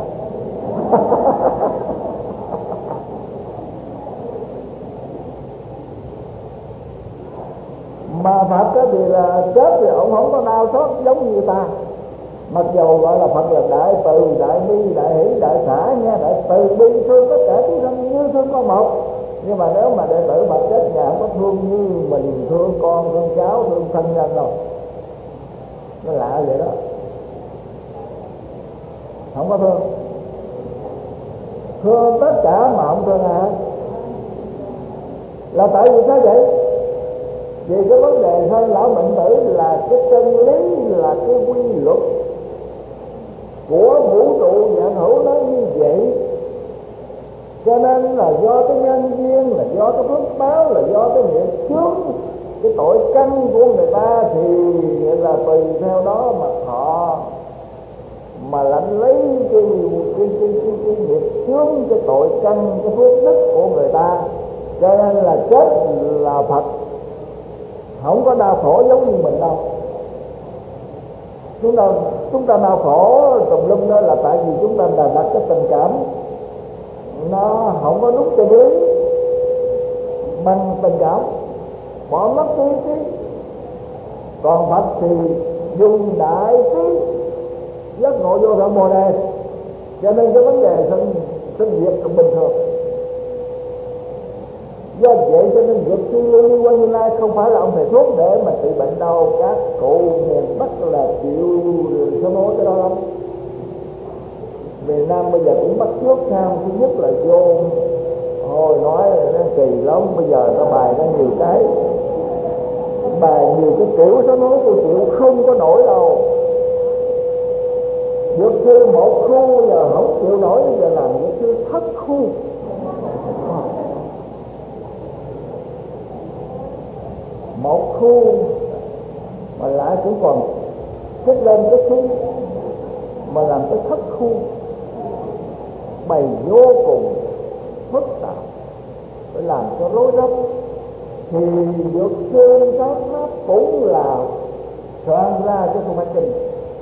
Mà Phật thì là chết thì ông không có đau xót giống như ta. Mặc dù gọi là Phật là đại từ, đại bi, đại hỷ, đại xả nha, đại từ bi thương tất cả chúng sanh như thương con một. Nhưng mà nếu mà đệ tử Phật chết nhà không có thương như mình thương con, thương cháu, thương thân nhân đâu. Nó lạ vậy đó, không có thương. Thương tất cả mà không thương ai. Là tại vì sao vậy? Vì cái vấn đề hơn lão bệnh tử là cái chân lý, là cái quy luật của vũ trụ vạn hữu nó như vậy. Cho nên là do cái nhân duyên, là do cái phước báo, là do cái nghiệp chướng, cái tội căn của người ta thì nghĩa là tùy theo đó mà họ mà lãnh lấy cái cái cái cái, cái nghiệp chướng, cái tội căn, cái phước đức của người ta. Cho nên là chết là Phật không có đau khổ giống như mình đâu. Chúng ta chúng ta đau khổ tùm lum đó là tại vì chúng không có đúng chân lý bằng tình cảm, bỏ mất ý chí. Còn Phật thì dùng đại trí giác ngộ vô thượng bồ đề, cho nên cái vấn đề sinh sinh diệt cũng bình thường. Do vậy cho nên việc suy lưu liên quan Như Lai không phải là ông thầy thuốc để mà trị bệnh đâu. Các cụ miền Bắc là chịu sớm hối cái đó lắm. Miền Nam bây giờ cũng bắt trước tham. Thứ nhất là vô hồi nói nó kỳ lắm. Bây giờ nó bài ra nhiều cái bài nhiều cái kiểu sớm hối tôi chịu không có nổi đâu. Dược sư một khu giờ không chịu nổi, giờ làm dược sư thất khu. Một khu mà lại cũng còn xích lên cái khu mà làm cái thất khu, bày vô cùng phức tạp, phải làm cho rối rắm. Thì dược sư các pháp cũng là soạn ra chứ không phải kinh.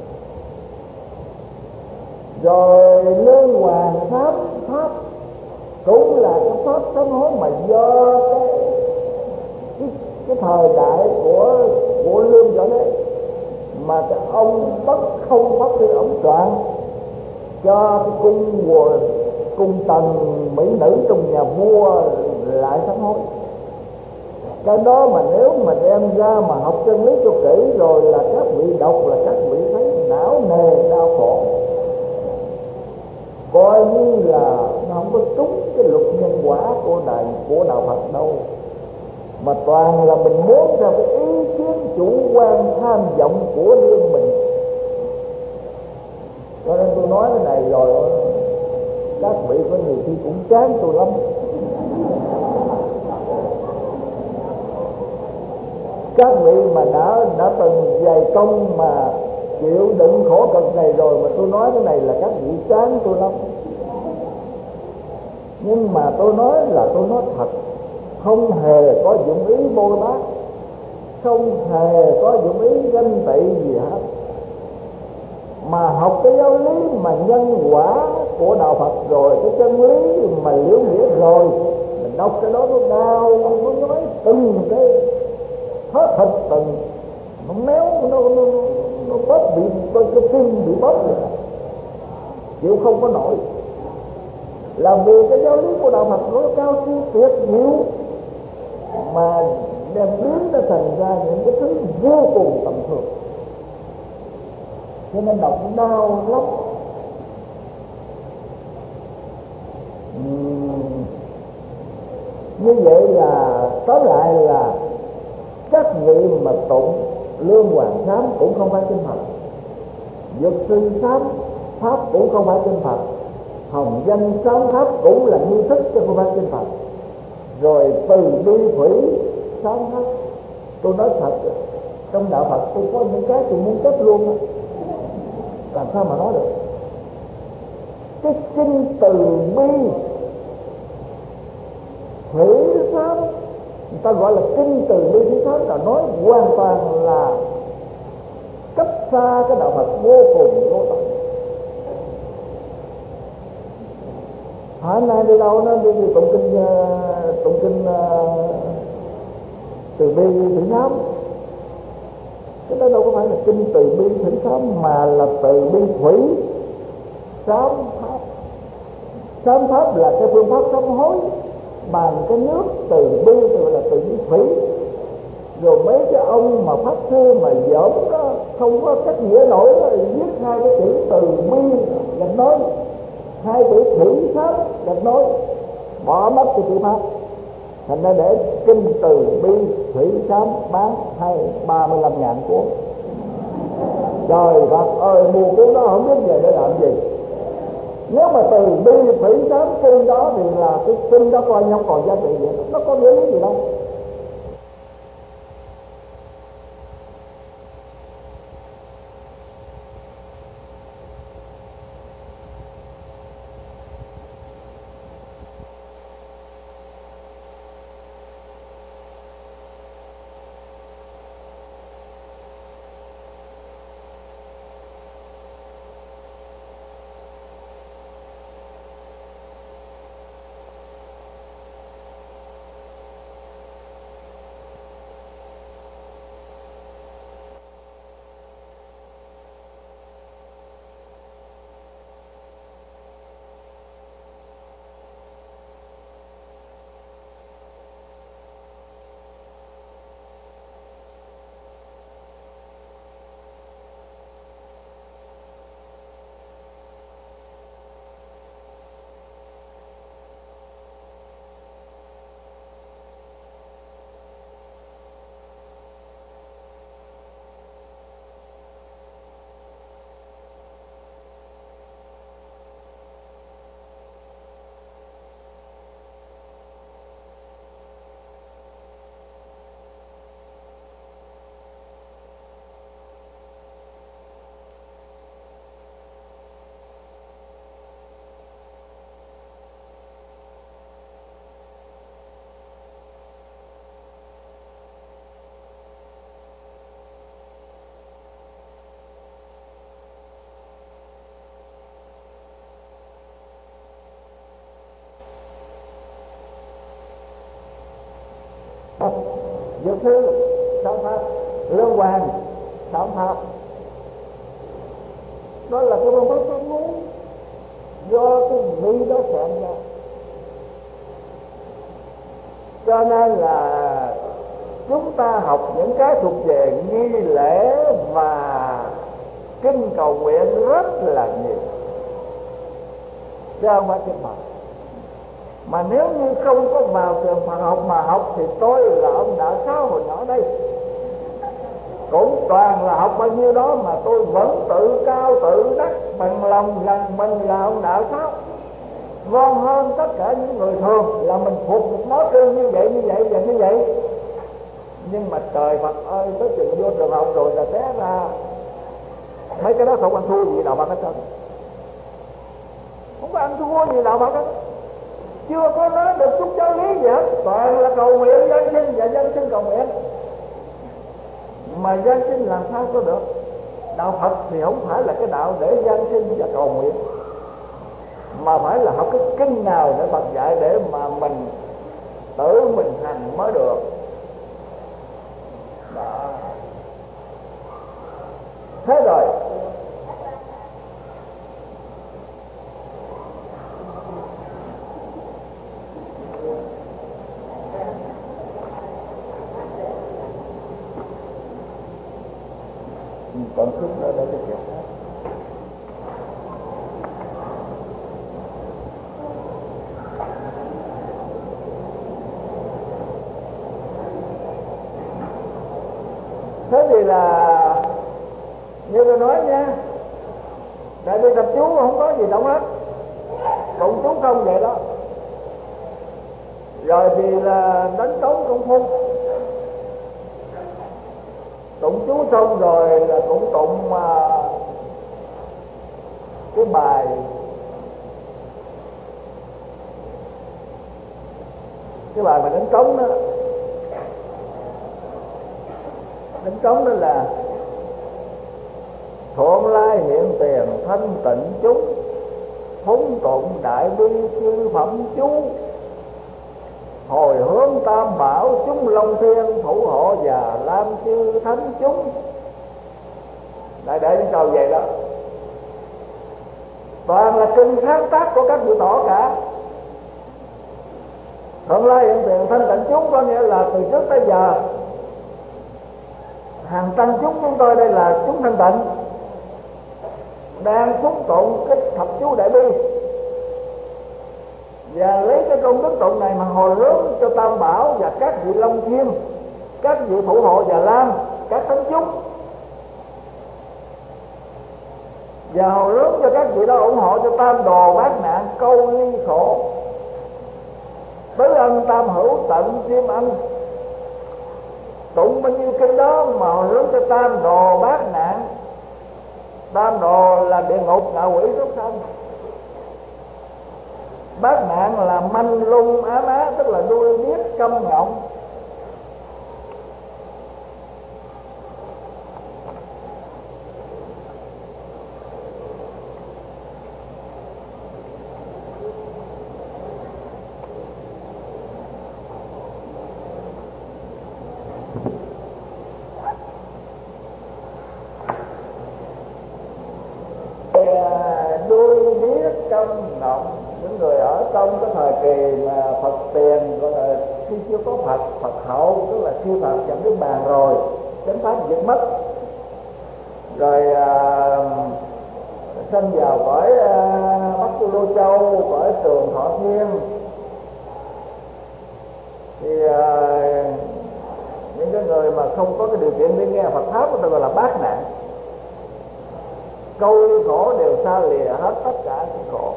Rồi liên hoàn pháp pháp cũng là cái pháp sám hối mà do cái cái, cái thời đại của của Lương Võ Đế mà cái ông Bất Không Pháp Sư ông soạn cho cái cung của cung tần mỹ nữ trong nhà vua lại sám hối. Cái đó mà nếu mà đem ra mà học chân lý cho kỹ rồi là các vị đọc là các vị thấy não nề đau khổ, coi như là nó không có trúng cái luật nhân quả của đại của đạo Phật đâu, mà toàn là mình muốn theo cái ý kiến chủ quan tham vọng của riêng mình. Cho nên tôi nói cái này rồi các vị có nhiều khi cũng chán tôi lắm. Các vị mà đã đã từng dày công mà chịu đựng khổ cực này rồi mà tôi nói cái này là các vị chán tôi lắm. Nhưng mà tôi nói là tôi nói thật, không hề có dụng ý bôi bác, không hề có dụng ý ganh tị gì hết, mà học cái giáo lý mà nhân quả của đạo Phật rồi, cái chân lý mà liễu nghĩa rồi, mình đọc cái đó nó đau, nó nói từng cái hết thịt, từng nó méo, nó nó nó bóp bị cái, cái tim bị bóp rồi, chịu không có nổi. Là vì cái giáo lý của đạo Phật nó cao siêu tuyệt diệu mà đem biến nó thành ra những cái thứ vô cùng tầm thường, cho nên đọc đau lắm. uhm. Như vậy là tóm lại là các vị mà tụng Lương Hoàng Sám cũng không phải kinh Phật, Dược Sư Sám pháp cũng không phải kinh Phật, Hồng Danh Sám pháp cũng là nghi thức chứ không phải kinh Phật, rồi Từ Bi Thủy Sám pháp. Tôi nói thật, trong đạo Phật tôi có những cái tôi muốn chết luôn đó. Làm sao mà nói được? Cái kinh Từ Bi Thủy Sám, người ta gọi là kinh Từ Bi Thủy Sám, là nói hoàn toàn là cách xa cái đạo Phật vô cùng vô tận. Hôm nay đi đâu nó đi, đi tụng kinh uh, tụng kinh uh, Từ Bi Thủy Sám. Cái đó đâu có phải là kinh Từ Bi Thủy Sám mà là Từ Bi Thủy Sám pháp. Sám pháp là cái phương pháp sám hối bằng cái nước từ bi, từ là từ bi thủy. Rồi mấy cái ông mà pháp sư mà dởm đó không có cách nghĩa nổi đó, viết hai cái chữ từ bi gạch nói, hai chữ thủy sám gạch nói, bỏ mất cái chữ pháp, thành ra để kinh Từ Bi Thủy Sám bán hay ba mươi lăm ngàn cuốn. Trời Phật ơi, mua cuốn đó không biết về để làm gì. Nếu mà Từ Bi Thủy Sám kinh đó thì là cái kinh đó coi không còn giá trị gì, nó có nghĩa lý gì đâu. Dược sư sáu pháp, Lương Hoàng sáu pháp. Đó là cái phương pháp tôi muốn do cái vị đó soạn ra. Cho nên là chúng ta học những cái thuộc về nghi lễ và kinh cầu nguyện rất là nhiều, chứ không phải kinh Phật. Mà nếu như không có vào trường Phật học mà học thì tôi là ông đạo sáu hồi nhỏ đây, cũng toàn là học bao nhiêu đó mà tôi vẫn tự cao tự đắc bằng lòng rằng mình là ông đạo sáu, ngon hơn tất cả những người thường, là mình phục một món cương như vậy như vậy và như vậy. Nhưng mà trời Phật ơi, tới chừng vô trường học rồi là té ra mấy cái đó không ăn thua gì đạo Phật hết trơn, không có ăn thua gì đạo Phật hết, chưa có nói được chút giáo lý gì hết, toàn là cầu nguyện dân sinh và dân sinh cầu nguyện. Mà dân sinh làm sao có được? Đạo Phật thì không phải là cái đạo để dân sinh và cầu nguyện, mà phải là học cái kinh nào để Phật dạy để mà mình tự mình hành mới được. Đó. Thế rồi còn chút nữa để cái chuyện đó. Thế thì là như tôi nói nha, tại vì tập chú không có gì động hết, tụng chú không vậy đó. Rồi thì là đánh trống công phu, tụng chú xong rồi là cũng tụng uh, cái bài cái bài mà đánh trống đó, đánh trống đó là thuận lai hiện tiền thanh tịnh chúng, phúng tụng đại bi chư phẩm chú, hồi hướng tam bảo chúng long thiên, thủ hộ và lam chư thánh chúng. Đại để những câu vậy đó, toàn là kinh sáng tác của các vị tổ cả. Thuận lai hiện tiền thanh tịnh chúng có nghĩa là từ trước tới giờ hàng tăng chúng chúng tôi đây là chúng thanh tịnh, đang phúng tụng cái thập chú đại bi, và lấy cái công đức tụng này mà hồi hướng cho tam bảo và các vị long thiên, các vị thủ hộ và lam, các thánh chúng, và hồi hướng cho các vị đó ủng hộ cho tam đồ bát nạn câu ly khổ, tứ ân tam hữu tận chiêm ân. Tụng bao nhiêu kinh đó mà hồi hướng cho tam đồ bát nạn. Tam đồ là địa ngục, ngạ quỷ, súc sanh. Bát nạn là manh lung ám á, tức là đuôi điếc câm ngọng. Những người ở trong cái thời kỳ mà Phật tiền, gọi là khi chưa có Phật, Phật hậu, tức là khi Phật chạm đến bàn rồi, chánh pháp diệt mất, rồi à, sinh vào cõi à, Bắc Tu Lô Châu, cõi Trường Thọ Thiên, thì à, những cái người mà không có cái điều kiện để nghe Phật pháp, người ta gọi là bát nạn. Câu ly khổ đều xa lìa hết tất cả những khổ.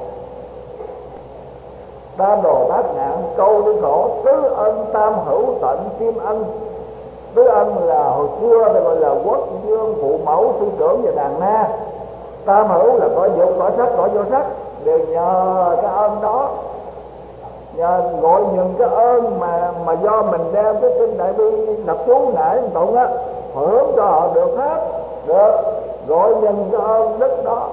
Tam đồ bát nạn câu ly khổ, tứ ân tam hữu tận kim ân. Tứ ân là hồi xưa ta gọi là quốc dương, phụ mẫu, sư trưởng và đàn na. Tam hữu là cõi dục, cõi sắc, cõi vô sắc, đều nhờ cái ơn đó, nhờ gọi những cái ơn mà mà do mình đem cái kinh đại bi đọc chú nãy tụng á, hưởng cho họ được hết, được gọi những cái ơn đức đó.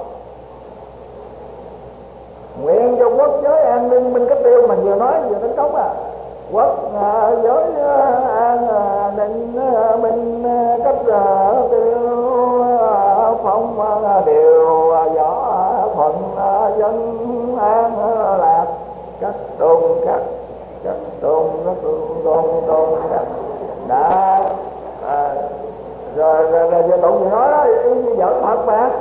Nguyện cho quốc giới an ninh minh cách tiêu mà vừa nói vừa đánh trống à, quốc giới an ninh minh cách tiêu phong điều võ thuận dân an lạc các tôn các các tôn các tôn tôn các đã à, rồi rồi rồi tụng gì nói đó y giỡn Phật mà.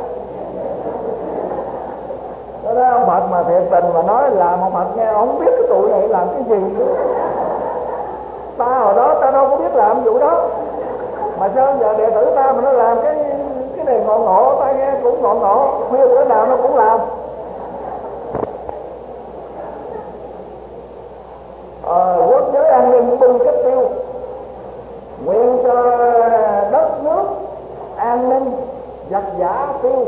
Đó, đó ông Phật mà thiệt tình mà nói làm ông Phật nghe ông không biết cái tụi này làm cái gì nữa. Ta hồi đó ta đâu có biết làm vụ đó mà sao giờ đệ tử ta mà nó làm cái cái này ngộ ngộ, ta nghe cũng ngộ ngộ, khuya bữa nào nó cũng làm. À, quốc giới an ninh binh cách tiêu, nguyện cho đất nước an ninh giặc giả tiêu,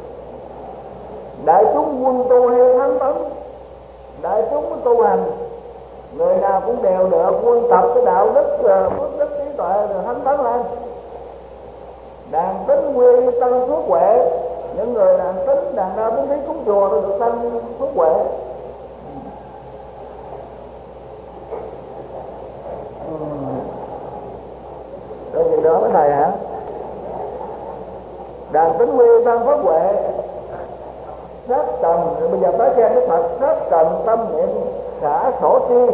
đại chúng quân tu hay thánh tấn, đại chúng tu hành người nào cũng đều được quân tập cái đạo đức phước đức trí tuệ rồi thánh tấn lên. Đàn tính quy tăng phước huệ, những người đàn tính đàn ra tính thí cúng chùa nó được tăng phước huệ. Rồi gì đó với thầy hả? Đàn tính quy tăng phước huệ, sát trần, bây giờ tới khen Đức Phật sát trần tâm niệm xả sổ chi.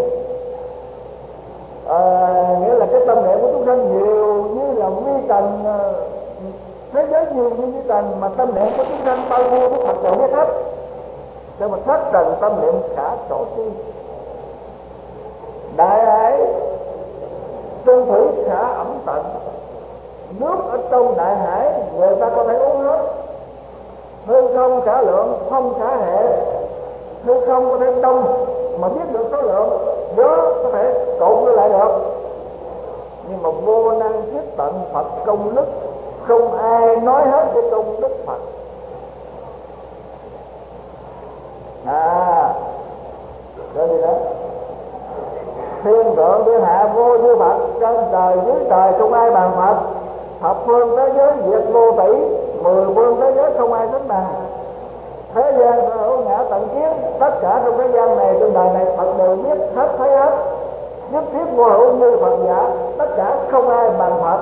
À, nghĩa là cái tâm niệm của chúng sanh nhiều như là vi trần, thế giới nhiều như vi trần mà tâm niệm của chúng sanh bao nhiêu Đức Phật đều biết hết. Cho mà sát trần tâm niệm xả sổ chi. Đại hải trung thủy xả ẩm tận, nước ở trong đại hải người ta có thể uống hết. Hư không xả lượng, không xả hệ. Hư không có thể đông mà biết được số lượng, gió có thể trộn lại được. Nhưng mà vô năng kiếp tận Phật công đức, không ai nói hết cái công đức Phật. À, rồi gì đó. Thiên thượng thiên hạ vô như Phật, trên trời dưới trời không ai bằng Phật. Thập phương thế giới diệt vô tỷ, mười phương thế giới không ai sánh bằng. Thế gian hữu ngã tận kiến, tất cả trong thế gian này trên đời này Phật đều biết hết thấy hết. Nhất thiết vô hữu như Phật giả, tất cả không ai bằng Phật.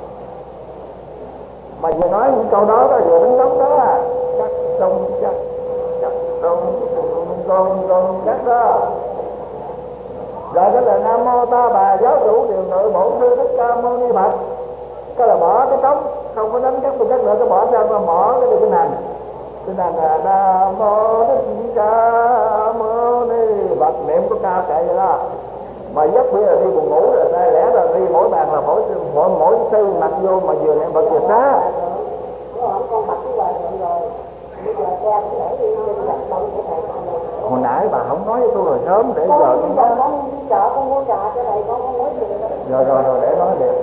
Mà vừa nói những câu đó đó vừa đánh giống đó à, chắc sông chắc chắc sông con con chắc đó. Rồi cái là Nam Mô Ta Bà Giáo Chủ Điều Ngự Bổn Sư Thích Ca Mâu Ni Phật. Cái là bỏ cái trống, không có đánh các tôi các nữa, cái bỏ ra mà bỏ cái điều cái này. Cái này là Nam Mô Thích Ca Mâu Ni Phật, niệm có ca kệ vậy đó. Mà giấc khuya là đi buồn ngủ rồi, đây lẽ là đi mỗi bàn là mỗi mỗi mỗi tư mặt vô mà vừa niệm Phật vừa xá. Hồi nãy bà không nói với tôi rồi sớm để giờ con nói. Rồi rồi rồi để nói được.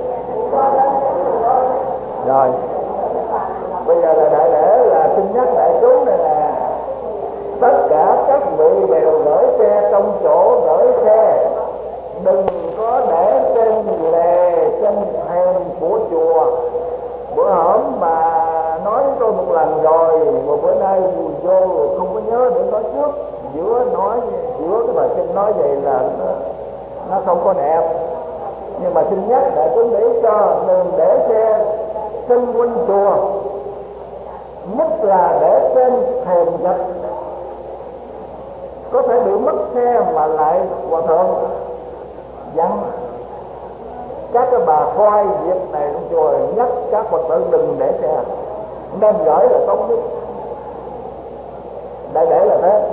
Rồi bây giờ là đại lễ là xin nhắc đại chúng này là tất cả các vị đều gửi xe trong chỗ gửi xe, đừng có để trên lề trên thềm của chùa. Bữa hổm mà nói với tôi một lần rồi, một bữa nay vô không có nhớ để nói trước. Giữa nói giữa cái bài kinh nói vậy là nó, nó không có nẹp. Nhưng mà xin nhắc đại chúng để cho đừng để xe xung quanh chùa, nhất là để trên thềm gạch, có thể bị mất xe mà lại hòa thượng dặn các cái bà coi việc này trong chùa nhắc các Phật tử đừng để xe, nên gửi là tốt nhất. Đại để là thế.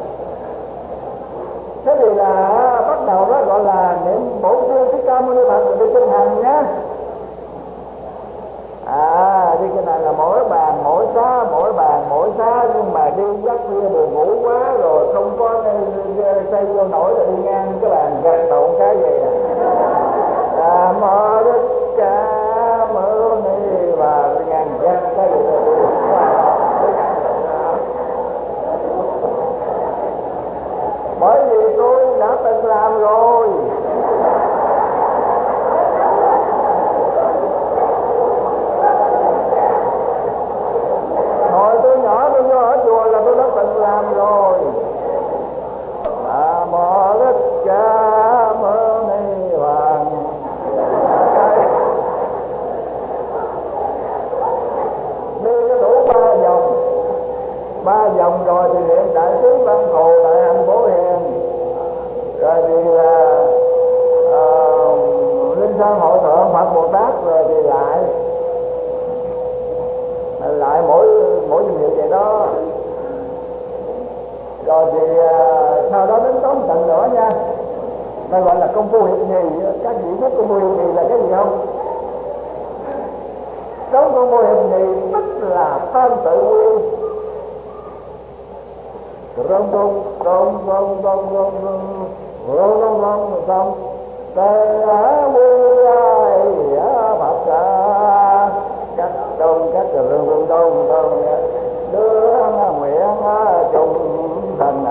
Thế thì là bắt đầu đó gọi là niệm Bổn Sư Thích Ca Mâu Ni Phật rồi đi kinh hành nhé. À, đi cái này là mỗi bàn mỗi xá, mỗi bàn mỗi xá, nhưng mà đi giấc khuya buồn ngủ quá rồi không có xây vô nổi rồi đi ngang cái bàn gạch tụng cái gì nè. À, Mô Thích Ca Mâu Ni và ngang gạch cái gì đó. Bởi vì tôi đã từng làm rồi. Hồi tôi nhỏ tôi vô ở chùa là tôi đã từng làm rồi. À, Mô Thích rồi thì lại lại mỗi mỗi doanh nghiệp vậy đó. Rồi thì uh, sau đó đến tóm tận nữa nha, đây gọi là công phu hiệp nhì. Các vị biết công phu hiệp nhì là cái gì không? Trong công phu hiệp nhì tức là tam tự quy. Rong rong rong rong rong rong rong rong rong rong tề quy ai Phật ra các đông các rừng rừng đông đông đưa nguyện chung thành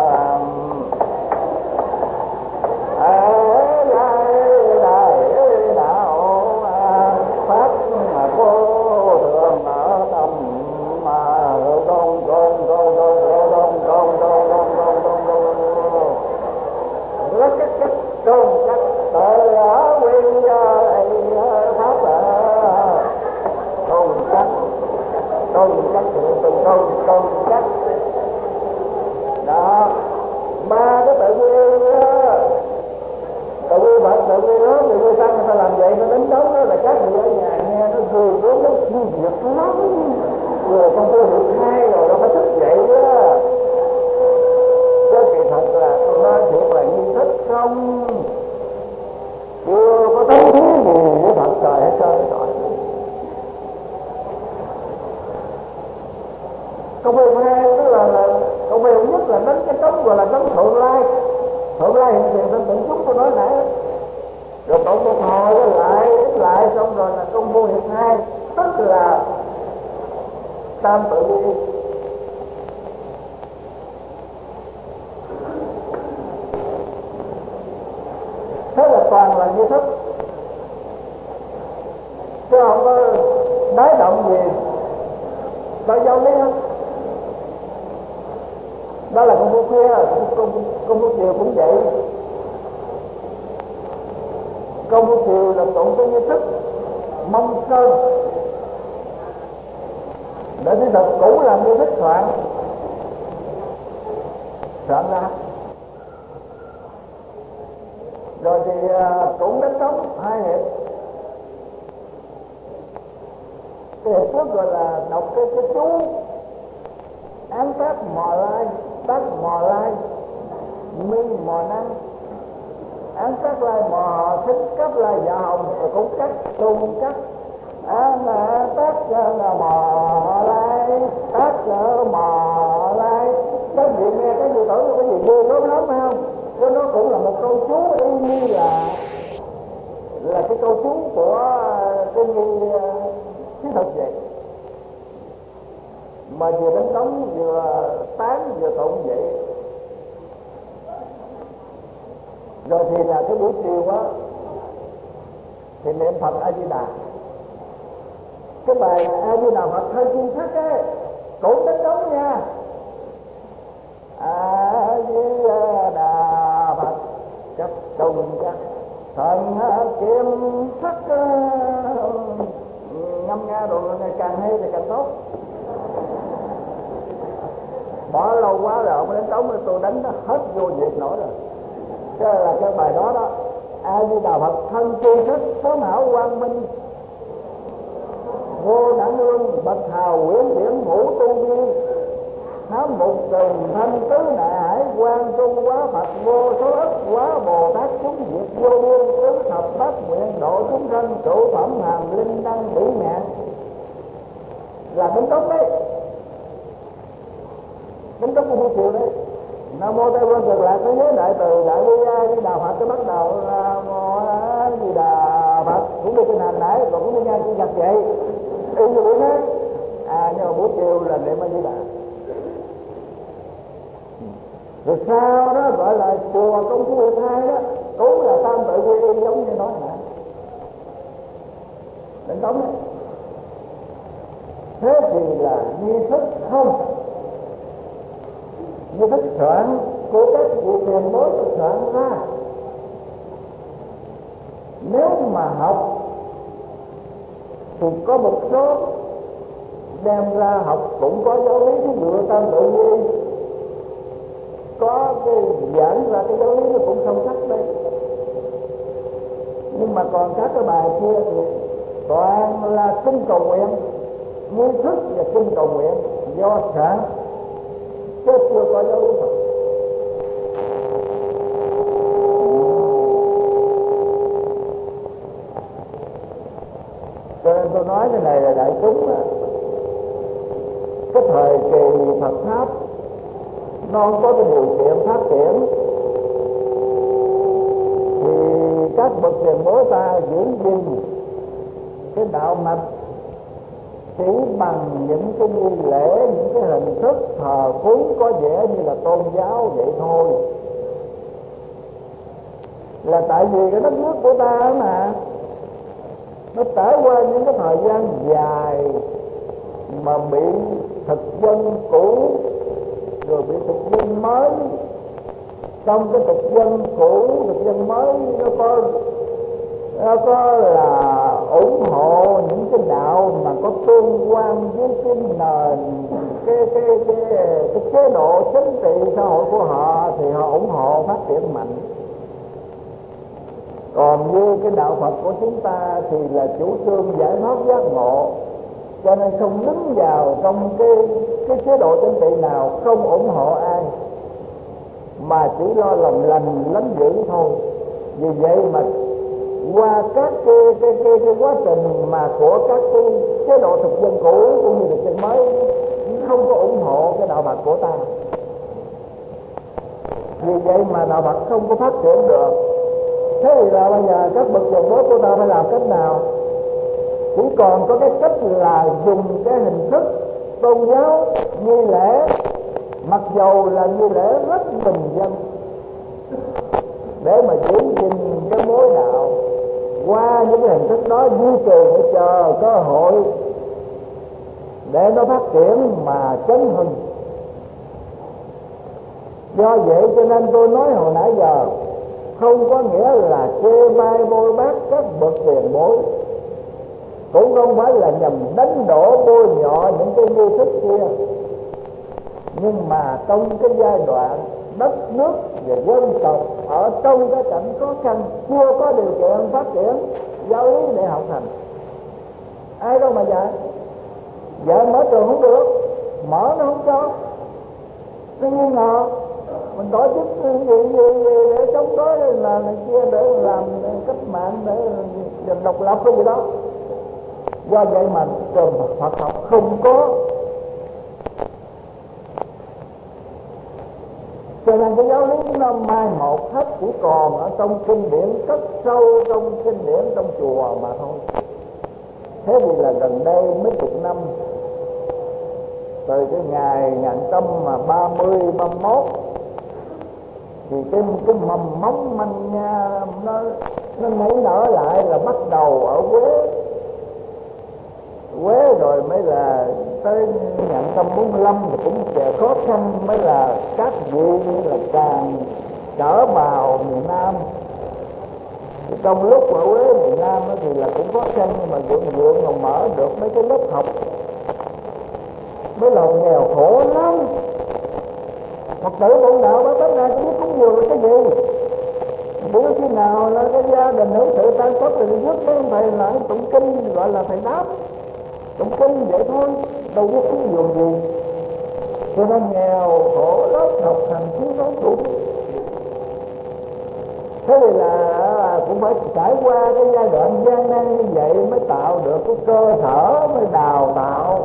công cách tội ở nguyên pháp công cách công cách từng công công cách đó. Ba cái tự nhiên đó, tự nhiên Phật, tự nhiên đó, tự nhiên tăng người ta làm vậy, nó đánh đống đó là các vị ở nhà nghe nó cười vốn nó chi việc lắm. Rồi con tôi được hai rồi nó phải thức dậy đó. Chứ kỳ thật là tôi nói thiệt là nghi thức không, chưa có thấy thứ gì với Phật trời hết trơn rồi. Công việc hai đó là, là công việc nhất là đánh cái tống gọi là tống thượng lai. Thượng lai hiện tiền thân tịnh chúng tôi nói nãy. Rồi cộng một hồi nó lại lại xong rồi là công phu hiệp hai, tức là tam tự quy. Thế là toàn là nghi thức, chứ không có đái động gì, có dấu lý hết. Đó là công phu khuya, công, công phu chiều cũng vậy. Công phu chiều là tụng cái nghi thức mong sơn, để cái thật cũng làm nghi thức soạn soạn ra. Rồi thì uh, cũng đánh trống hai hiệp. Cái hiệp trước gọi là đọc cái, cái chú án tác mò lai, tác mò lai mi mò năng, án tác lai mò thích cấp lai dạ hồng, rồi cũng cắt tung cắt án tác là mò lai, tác là mò lai. Các vị nghe cái gì tưởng là cái gì ghê gớm lắm phải không? Chứ nó cũng là một câu chú y như là là cái câu chú của cái nghi chiến thuật vậy. Mà vừa đánh trống vừa tán vừa tụng vậy. Rồi thì là cái buổi chiều á thì niệm Phật A Di Đà. Cái bài A Di Đà Phật hơi chuyên sắc ấy cũng đánh trống nha. A Di Đà Phật chấp đồng các thần kiếm sắc ngâm nga rồi càng hay thì càng tốt. Bỏ lâu quá rồi ông đánh trống tôi đánh nó hết vô dịp nổi rồi. Cái là cái bài đó đó. A Di Đà Phật thân tri thức sớm hảo quang minh, vô đẳng luân bậc hào quyển điển ngũ tu vi, hám mục từng thanh tứ đại hải quan trung quá Phật vô số ức quá Bồ Tát chúng diệt vô biên tứ thập bát nguyện độ chúng sanh trụ phẩm hàm linh đăng bỉ ngạn. Là đánh trống đấy, đánh trống của chiều đấy. Nam mô Tây Phương Cực Lạc thế giới đại từ đại bi A Di Đà Phật. Cái bắt đầu Nam mô A Di Đà Phật cũng đi trên hành nãy, còn cũng đi ngang trên gạch vậy y như buổi hết. À nhưng mà buổi chiều là niệm A Di Đà. Rồi sau đó gọi là chùa công phu hiệp hai đó cũng là tam tự quy y giống như nói nãy. Đánh trống đấy. Thế thì là nghi thức không? Nghi thức soạn của các vị tiền bối soạn ra. Nếu mà học thì có một số đem ra học cũng có giáo lý, ví dụ tam tự quy có cái giảng ra cái giáo lý nó cũng sâu sắc đây. Nhưng mà còn các cái bài kia thì toàn là kinh cầu nguyện, nghi thức và kinh cầu nguyện do sản, chứ chưa có giáo lý Phật. Cho nên tôi nói cái này là đại chúng á, cái thời kỳ Phật pháp nó không có cái điều kiện phát triển, thì các bậc tiền bối ta giữ gìn cái đạo mạch chỉ bằng những cái nghi lễ, những cái hình thức thờ cúng có vẻ như là tôn giáo vậy thôi. Là tại vì cái đất nước của ta mà nó trải qua những cái thời gian dài mà bị thực dân cũ rồi bị thực dân mới. Trong cái thực dân cũ, thực dân mới nó có nó có là ủng hộ những cái đạo mà có tương quan với cái nền cái cái cái cái chế độ chính trị xã hội của họ, thì họ ủng hộ phát triển mạnh. Còn như cái đạo Phật của chúng ta thì là chủ trương giải thoát giác ngộ, cho nên không đứng vào trong cái cái chế độ chính trị nào, không ủng hộ ai, mà chỉ lo lòng lành lánh dữ thôi. Vì vậy mà qua các cái cái cái, cái quá trình mà của các cái chế độ thực dân cũ cũng như thực dân mới không có ủng hộ cái đạo Phật của ta. Vì vậy mà đạo Phật không có phát triển được. Thế thì là bây giờ các bậc tiền bối của ta phải làm cách nào? Chỉ còn có cái cách là dùng cái hình thức tôn giáo nghi lễ, mặc dầu là nghi lễ rất bình dân, để mà giữ gìn cái mối đạo. Qua những cái hình thức đó duy trì để chờ cơ hội để nó phát triển mà chấn hưng. Do vậy cho nên tôi nói hồi nãy giờ, không có nghĩa là chê bai bôi bác các bậc tiền bối, cũng không phải là nhằm đánh đổ bôi nhọ những cái nghi thức kia. Nhưng mà trong cái giai đoạn đất nước và dân tộc ở trong cái cảnh khó khăn, chưa có điều kiện phát triển giáo lý để học hành, ai đâu mà dạy. Dạy mở trường không được, mở nó không cho, nó nghi ngờ. Mình tổ chức gì, gì, gì để chống đối là này kia, để làm cách mạng, để giành độc lập cái gì đó. Do vậy mà trường Phật học không có. Cho nên cái giáo lý nó mai một hết, chỉ còn ở trong kinh điển, cất sâu trong kinh điển, trong chùa mà thôi. Thế thì là gần đây mấy chục năm, từ cái ngày ngàn trăm mà ba mươi, ba mốt, thì cái cái mầm móng manh nha nó nó nảy nở lại là bắt đầu ở Huế. Huế rồi mới là tới ngàn trăm bốn mươi lăm thì cũng sẽ khó khăn, mới là các vị là càng trở vào miền Nam. Thì trong lúc ở Huế miền Nam thì là cũng khó khăn, nhưng mà vượng vượng còn mở được mấy cái lớp học. Mấy lòng nghèo khổ lắm. Phật tử bổn đạo đó tới nay cũng biết cúng dường là cái gì. Bữa khi nào là cái gia đình hưởng sự tan cốt thì rước mấy ông thầy lại tụng kinh, gọi là thầy đáp tụng kinh vậy thôi, đâu có cúng dường gì. Cho nên nghèo khổ lắm, học hành thiếu nói đủ. Thế thì là cũng phải trải qua cái giai đoạn gian nan như vậy mới tạo được cái cơ sở, mới đào tạo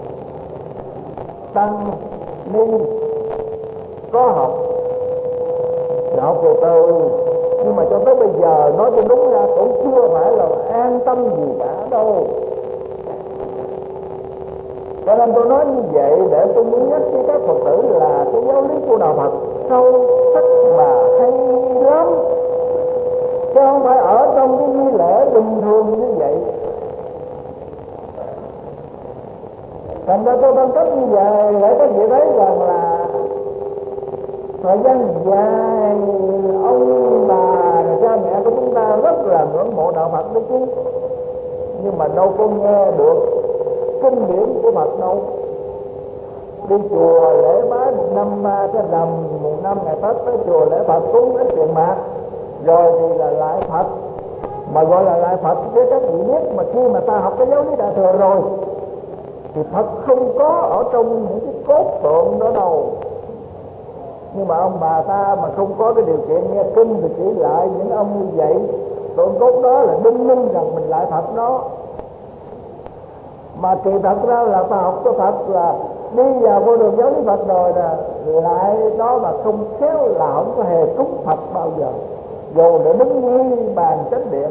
tăng ni có học, học từ từ. Nhưng mà cho tới bây giờ nói cho đúng ra cũng chưa phải là an tâm gì cả đâu. Cho nên tôi nói như vậy để tôi muốn nhắc với các Phật tử là cái giáo lý của đạo Phật sâu sắc và hay lắm, chứ không phải ở trong cái nghi lễ bình thường như vậy. Thành ra tôi phân tích như vậy để các vị thấy rằng là thời gian dài ông bà cha mẹ của chúng ta rất là ngưỡng mộ đạo Phật đấy chứ, nhưng mà đâu có nghe được kinh điển của Phật đâu. Đi chùa lễ bái năm cái rằm mùng năm ngày Tết tới chùa lễ Phật cúng ít tiền bạc, rồi thì là lại Phật mà gọi là lại Phật để các vị biết. Mà khi mà ta học cái giáo lý Đại Thừa rồi thì Phật không có ở trong những cái cốt tượng đó đâu. Nhưng mà ông bà ta mà không có cái điều kiện nghe kinh thì chỉ lại những ông như vậy, tượng cốt đó là đinh ninh rằng mình lại Phật đó. Mà kỳ thật ra là ta học có Phật là đi vào con đường giáo lý Phật rồi nè, lại đó mà không khéo là không có hề cúng Phật bao giờ, dù để đứng ngay bàn chánh điện.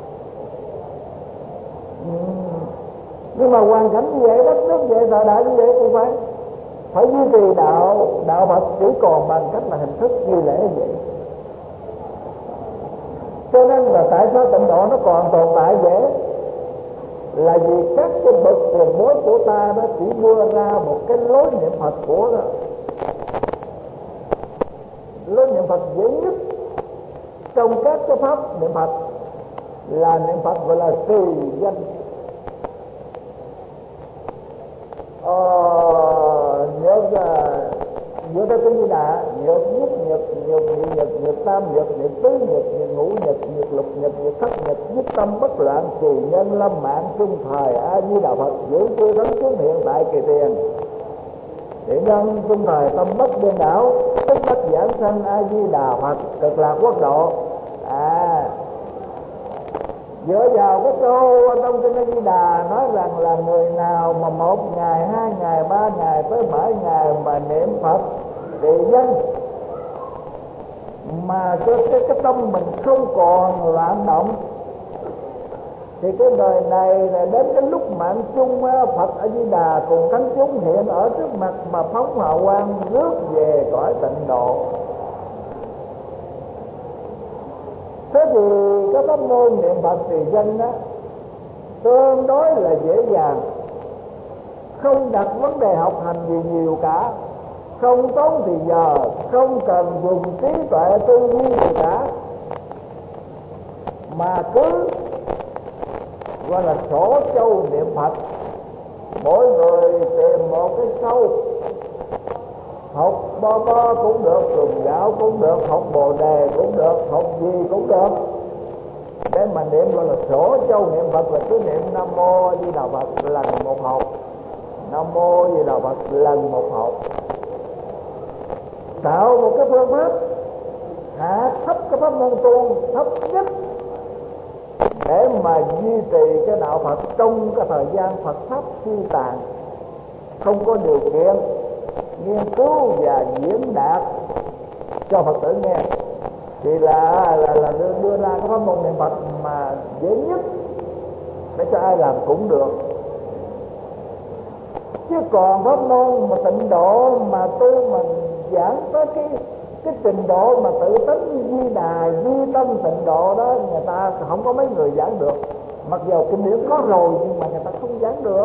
uhm. Nhưng mà hoàn cảnh như vậy, đất nước vậy, thời đại như vậy cũng phải phải duy trì đạo đạo Phật, chỉ còn bằng cách là hình thức nghi lễ như vậy. Cho nên là tại sao tịnh độ nó còn tồn tại dễ, là vì các cái bậc tiền bối của ta đó chỉ đưa ra một cái lối niệm Phật của đó. Lối niệm Phật dễ nhất trong các cái pháp niệm Phật là niệm Phật gọi là trì danh. Ờ, nhớ nhớ tới cái gì đã, nhớ nhất nhật, nhật nhị nhật, nhật tam nhật, nhật tứ nhật, nhật ngũ nhật, nhật lục nhật, nhật thất nhật, nhất tâm bất loạn, trì nhân lâm mạng, trung thời A Di Đà Phật, giữ tư tấn xuống hiện tại kỳ tiền. Để nhân trung thời tâm bất điên đảo, tất bất giảng sanh A Di Đà Phật, cực lạc quốc độ. À, dựa vào cái câu trong kinh A Di Đà nói rằng là người nào mà một ngày, hai ngày, ba ngày tới bảy ngày mà niệm Phật trì danh, mà cho cái, cái tâm mình không còn loạn động, thì cái đời này là đến cái lúc mạng chung Phật A Di Đà cùng thánh chúng hiện ở trước mặt mà phóng hào quang rước về cõi tịnh độ. Thế thì cái pháp môn niệm Phật trì danh đó tương đối là dễ dàng, không đặt vấn đề học hành gì nhiều cả, không tốn thì giờ, không cần dùng trí tuệ tư duy gì cả, mà cứ gọi là sổ châu niệm Phật. Mỗi người tìm một cái sâu, học bo bo cũng được, trùng gạo cũng được, học bồ đề cũng được, học gì cũng được, để mà niệm gọi là sổ châu niệm Phật. Là cứ niệm Nam Mô A Di Đà Phật lần một học, Nam Mô A Di Đà Phật lần một học, tạo một cái phương pháp hạ thấp cái pháp môn tu thấp nhất để mà duy trì cái đạo Phật trong cái thời gian Phật pháp suy tàn, không có điều kiện nghiên cứu và diễn đạt cho Phật tử nghe, thì là là là đưa, đưa ra cái pháp môn niệm Phật mà dễ nhất để cho ai làm cũng được. Chứ còn pháp môn mà tịnh độ mà tu mình giảng tới cái cái trình độ mà tự tánh di đà di tâm tịnh độ đó, người ta không có mấy người giảng được. Mặc dù kinh điển có rồi nhưng mà người ta không giảng được.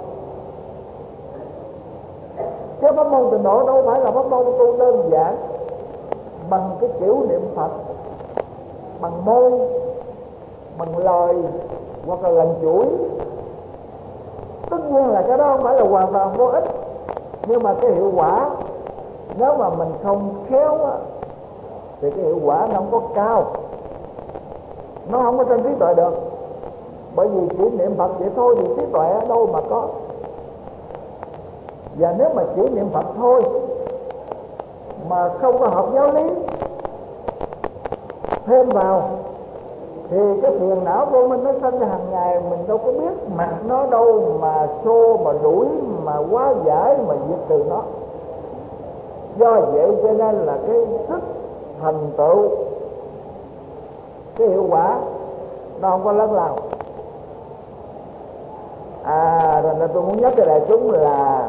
Chứ pháp môn tịnh độ đâu phải là pháp môn tu đơn giản bằng cái kiểu niệm Phật, bằng môi, bằng lời hoặc là lần chuỗi. Tất nhiên là cái đó không phải là hoàn toàn vô ích, nhưng mà cái hiệu quả nếu mà mình không khéo á, thì cái hiệu quả nó không có cao, nó không có trên trí tuệ được. Bởi vì chỉ niệm Phật vậy thôi thì trí tuệ ở đâu mà có. Và nếu mà chỉ niệm Phật thôi mà không có học giáo lý thêm vào thì cái phiền não của mình nó sinh ra hàng ngày, mình đâu có biết mặt nó đâu mà xô mà đuổi mà hóa giải mà diệt trừ nó. Do vậy cho nên là cái sức thành tựu, cái hiệu quả nó không có lớn lao. À rồi tôi muốn nhắc cho đại chúng là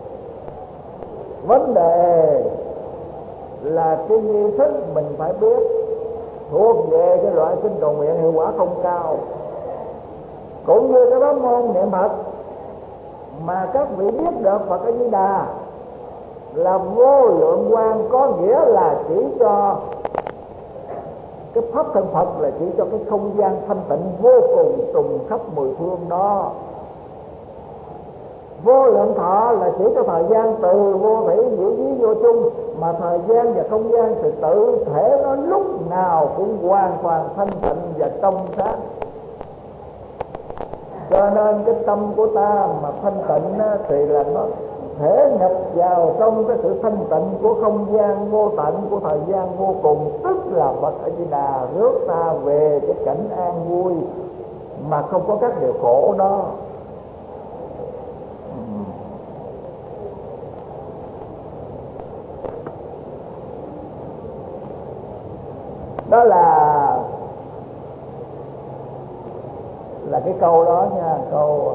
vấn đề là cái nghi thức mình phải biết, thuộc về cái loại kinh cầu nguyện hiệu quả không cao. Cũng như cái pháp môn niệm Phật mà các vị biết được Phật A Di Đà là vô lượng quang, có nghĩa là chỉ cho cái pháp thân Phật, là chỉ cho cái không gian thanh tịnh vô cùng trùng khắp mười phương đó. Vô lượng thọ là chỉ cho thời gian từ vô thủy diệu dí vô chung, mà thời gian và không gian thì tự thể nó lúc nào cũng hoàn toàn thanh tịnh và trong sáng. Cho nên cái tâm của ta mà thanh tịnh á, thì là nó thể nhập vào trong cái sự thanh tịnh của không gian vô tận, của thời gian vô cùng, tức là Phật A Di Đà rước ta về cái cảnh an vui mà không có các điều khổ đó. Đó là là cái câu đó nha, câu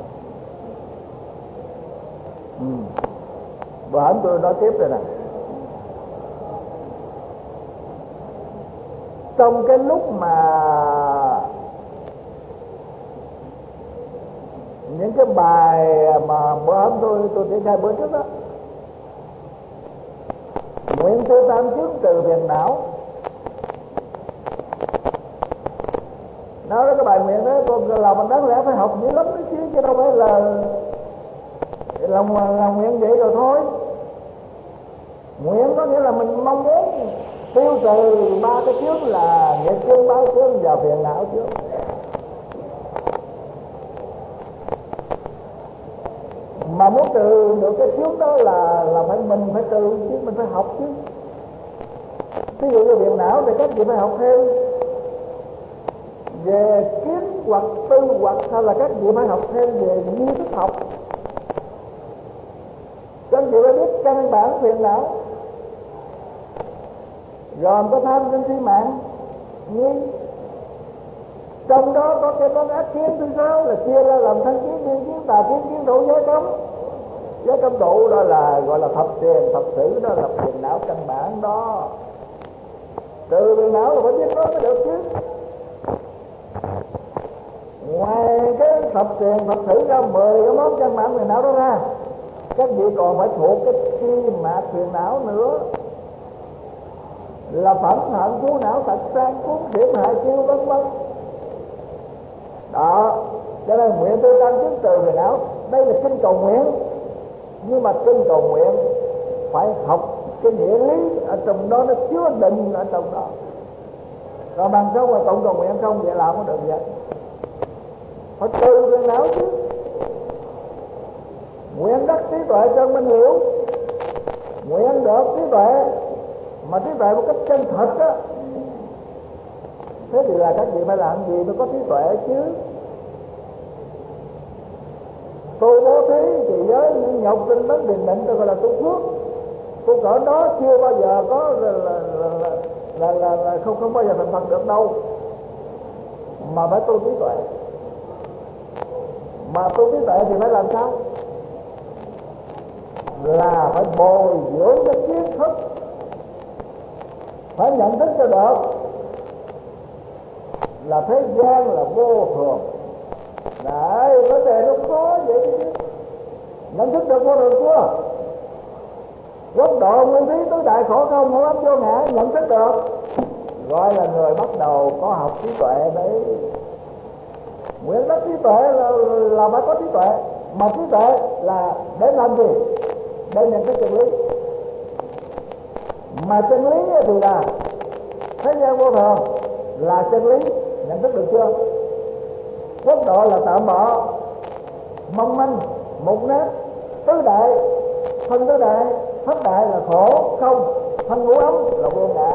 ừ. Và hẳn tôi nói tiếp rồi nè. Trong cái lúc mà những cái bài mà bữa hôm tôi tôi triển khai bữa trước đó, nguyện thứ tam chứng trừ phiền não, nói đó cái bài nguyện đó con là mình đáng lẽ phải học dữ lắm đó chứ, chứ đâu phải là lòng lòng nguyện vậy rồi thôi. Nguyện có nghĩa là mình mong muốn tiêu trừ ba cái chướng là nghiệp chướng, báo chướng và phiền não chướng. Mà muốn trừ được cái chướng đó là là phải mình phải trừ chứ, mình phải học chứ. Ví dụ như phiền não thì các chị phải học thêm về kiến hoặc tư hoặc, hay là các chị phải học thêm về duy thức học. Các chị phải biết căn bản phiền não, gồm có tham sân si mạng nghi. Trong đó có cái toán ác kiến thứ sáu là chia ra làm thân kiến, duyên kiến, tà kiến, kiến thủ, giới cấm. Giới cấm độ đó là gọi là thập tiền, thập sử, đó là phiền não căn bản đó. Trừ phiền não là phải biết đó mới được chứ. Ngoài cái thập tiền, thập sử ra mười cái món căn bản phiền não đó ra, các vị còn phải thuộc cái chi mạt phiền não nữa, là phẫn hận, thú não, tật sang, cuốn thiểm, hại chiêu, vân vân. Đó, cho nên nguyện tư tam chứng trừ phiền não, đây là kinh cầu nguyện. Nhưng mà kinh cầu nguyện phải học cái nghĩa lý ở trong đó, nó chứa định ở trong đó. Rồi bằng sao mà tụng cầu nguyện không vậy làm có được vậy? Phải trừ phiền não chứ. Nguyện đắc trí tuệ cho minh hiểu, nguyện được trí tuệ mà trí tuệ một cách chân thật á. Thế thì là các vị phải làm gì mới có trí tuệ chứ? Tu bố thí thì giới những nhọc tinh tấn định định tôi gọi là tu phước. Tu cỡ đó chưa bao giờ có là là là, là, là, là không không bao giờ thành Phật được đâu, mà phải tu trí tuệ. Mà tu trí tuệ thì phải làm sao? Là phải bồi dưỡng cái kiến thức, phải nhận thức cho được là thế gian là vô thường. Đấy, vấn đề nó khó vậy chứ. Nhận thức được vô thường chưa? Góc độ nguyên lý tứ đại khổ không, hữu ấp vô ngã, nhận thức được, gọi là người bắt đầu có học trí tuệ đấy. Nguyện đắc trí tuệ là, là phải có trí tuệ. Mà trí tuệ là để làm gì? Để nhận thức chân lý. Mà chân lý thì là thế gian vô thường là chân lý, nhận thức được chưa? Quốc độ là tạm bợ, mong manh, mục nát. Tứ đại, thân tứ đại, thất đại là khổ không, thân ngũ ấm là vô ngã.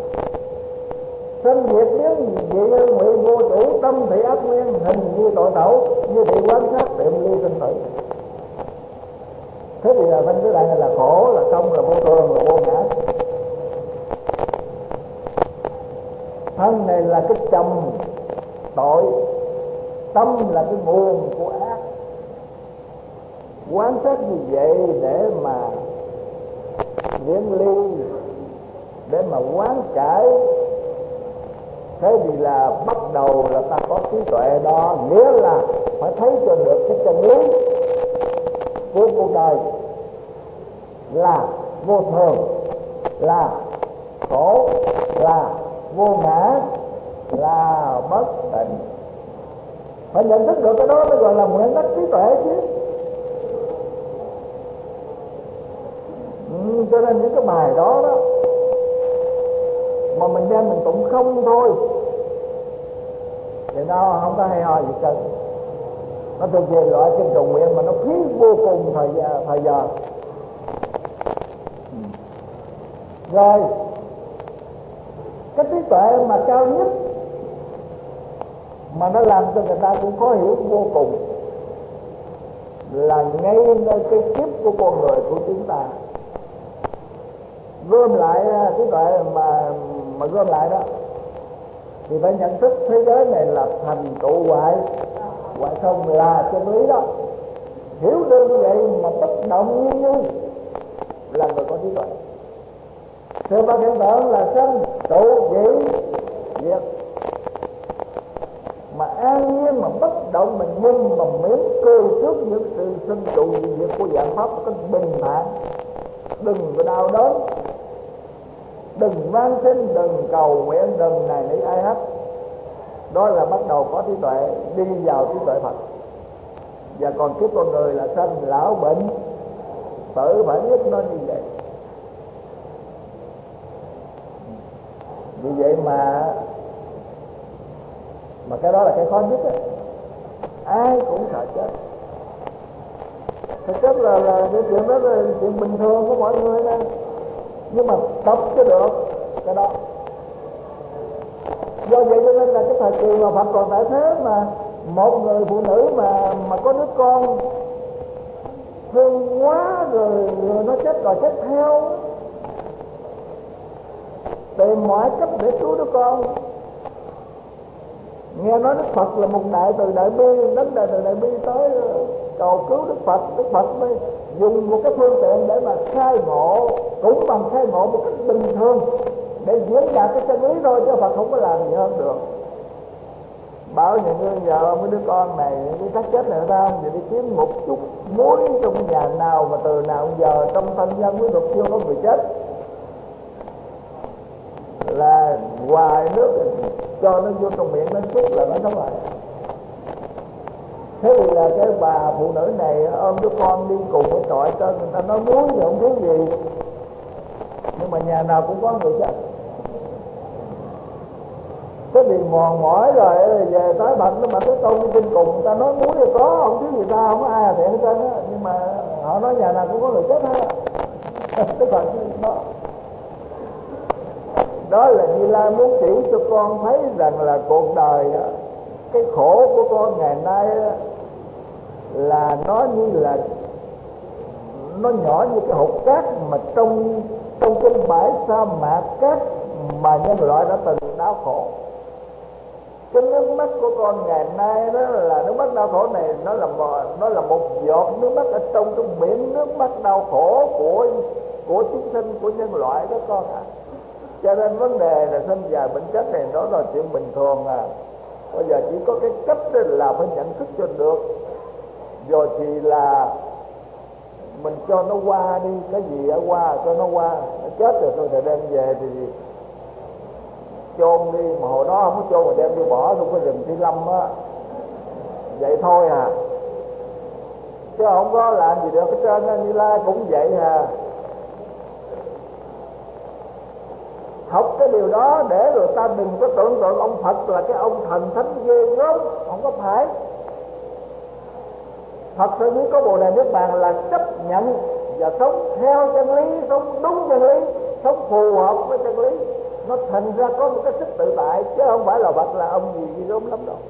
Sinh diệt biến dị nhân ngụy vô chủ, tâm thị ác nguyên, hình như tội tẩu, như thị quán sát tiệm ly sinh tử. Thế thì là thân tứ đại này là khổ, là không, là vô thường, là vô ngã. Thân này là cái chồng tội, tâm là cái nguồn của ác. Quán sát như vậy để mà diễn ly, để mà quán cải. Thế thì là bắt đầu là ta có trí tuệ đó, nghĩa là phải thấy cho được cái chân lý của cuộc đời là vô thường, là khổ, là vô ngã, là bất tịnh. Phải nhận thức được cái đó mới gọi là nguyện đắc trí tuệ chứ. Ừ, cho nên những cái bài đó đó mà mình đem mình tụng không thôi thì nó không có hay ho gì cần. Nó thuộc về loại kinh cầu nguyện mà nó phí vô cùng thời gian, thời giờ. Rồi cái trí tuệ mà cao nhất mà nó làm cho người ta cũng khó hiểu vô cùng là ngay nơi cái kiếp của con người của chúng ta. Gom lại trí tuệ mà mà gom lại đó thì phải nhận thức thế giới này là thành tựu ngoại ngoại không là chân lý đó. Hiểu được như vậy mà bất động như như là người có trí tuệ. Sự vật hiện tượng là sanh trụ dĩ diệt, mà an nhiên mà bất động, mình ngưng mà mỉm cười trước những sự sinh trụ diệt của dạng pháp một cách bình thản. Đừng có đau đớn, đừng van xin, đừng cầu nguyện, đừng nài nỉ ai hết. Đó là bắt đầu có trí tuệ, đi vào trí tuệ Phật. Và còn kiếp con người là sanh lão bệnh tử, phải biết nó như vậy. Vì vậy mà mà cái đó là cái khó nhất ấy. Ai cũng sợ chết. Thực chất là, là cái chuyện đó là chuyện bình thường của mọi người đó. Nhưng mà tập cho được cái đó. Do vậy cho nên là cái thời kỳ mà Phật còn tại thế mà một người phụ nữ mà mà có đứa con thương quá rồi, rồi nó chết rồi chết theo, tìm mọi cách để cứu đứa con. Nghe nói Đức Phật là một đại từ đại bi, đến đại từ đại bi tới cầu cứu Đức Phật. Đức Phật mới dùng một cái phương tiện để mà khai ngộ, cũng bằng khai ngộ một cách bình thường để diễn đạt cái chân lý thôi, chứ Phật không có làm gì hơn được. Bảo nhà ngươi giờ mấy đứa con này cái xác chết này ra vậy đi kiếm một chút muối trong nhà nào mà từ nào giờ trong thân nhân mới được chưa có người chết, là hoài nước cho nó vô trong miệng nó chút là nó sống lại. Thế thì là cái bà phụ nữ này ôm đứa con đi cùng với trọi cho người ta nói muối thì không thiếu gì, nhưng mà nhà nào cũng có người chết. Cái bị mòn mỏi rồi về tới bạch nó mà tới tôn đi kinh cùng, người ta nói muối thì có, không thiếu gì ta, không có ai thiện hết trơn á, nhưng mà họ nói nhà nào cũng có người chết hết. Cái phần đó đó là Như Lai muốn chỉ cho con thấy rằng là cuộc đời đó, cái khổ của con ngày nay đó, là nó như là nó nhỏ như cái hột cát mà trong trong cái bãi sa mạc cát mà nhân loại đã từng đau khổ. Cái nước mắt của con ngày nay đó là nước mắt đau khổ này, nó là một, nó là một giọt nước mắt ở trong cái biển nước mắt đau khổ của của chúng sinh, của nhân loại đó con ạ. À. Cho nên vấn đề là sinh già bệnh chết này đó là chuyện bình thường à. Bây giờ chỉ có cái cách là phải nhận thức cho được, rồi thì là mình cho nó qua đi, cái gì ở qua cho nó qua, nó chết rồi tôi thì đem về thì chôn đi, mà hồi đó không có chôn mà đem đi bỏ trong cái rừng Thi Lâm á, vậy thôi à, chứ không có làm gì được hết trơn á. Như Lai cũng vậy à. Học cái điều đó để rồi ta đừng có tưởng tượng ông Phật là cái ông thần thánh ghê gớm, không có phải. Phật sự muốn có Bồ Đề Niết Bàn là chấp nhận và sống theo chân lý, sống đúng chân lý, sống phù hợp với chân lý. Nó thành ra có một cái sức tự tại, chứ không phải là Phật là ông gì ghê gớm lắm đâu.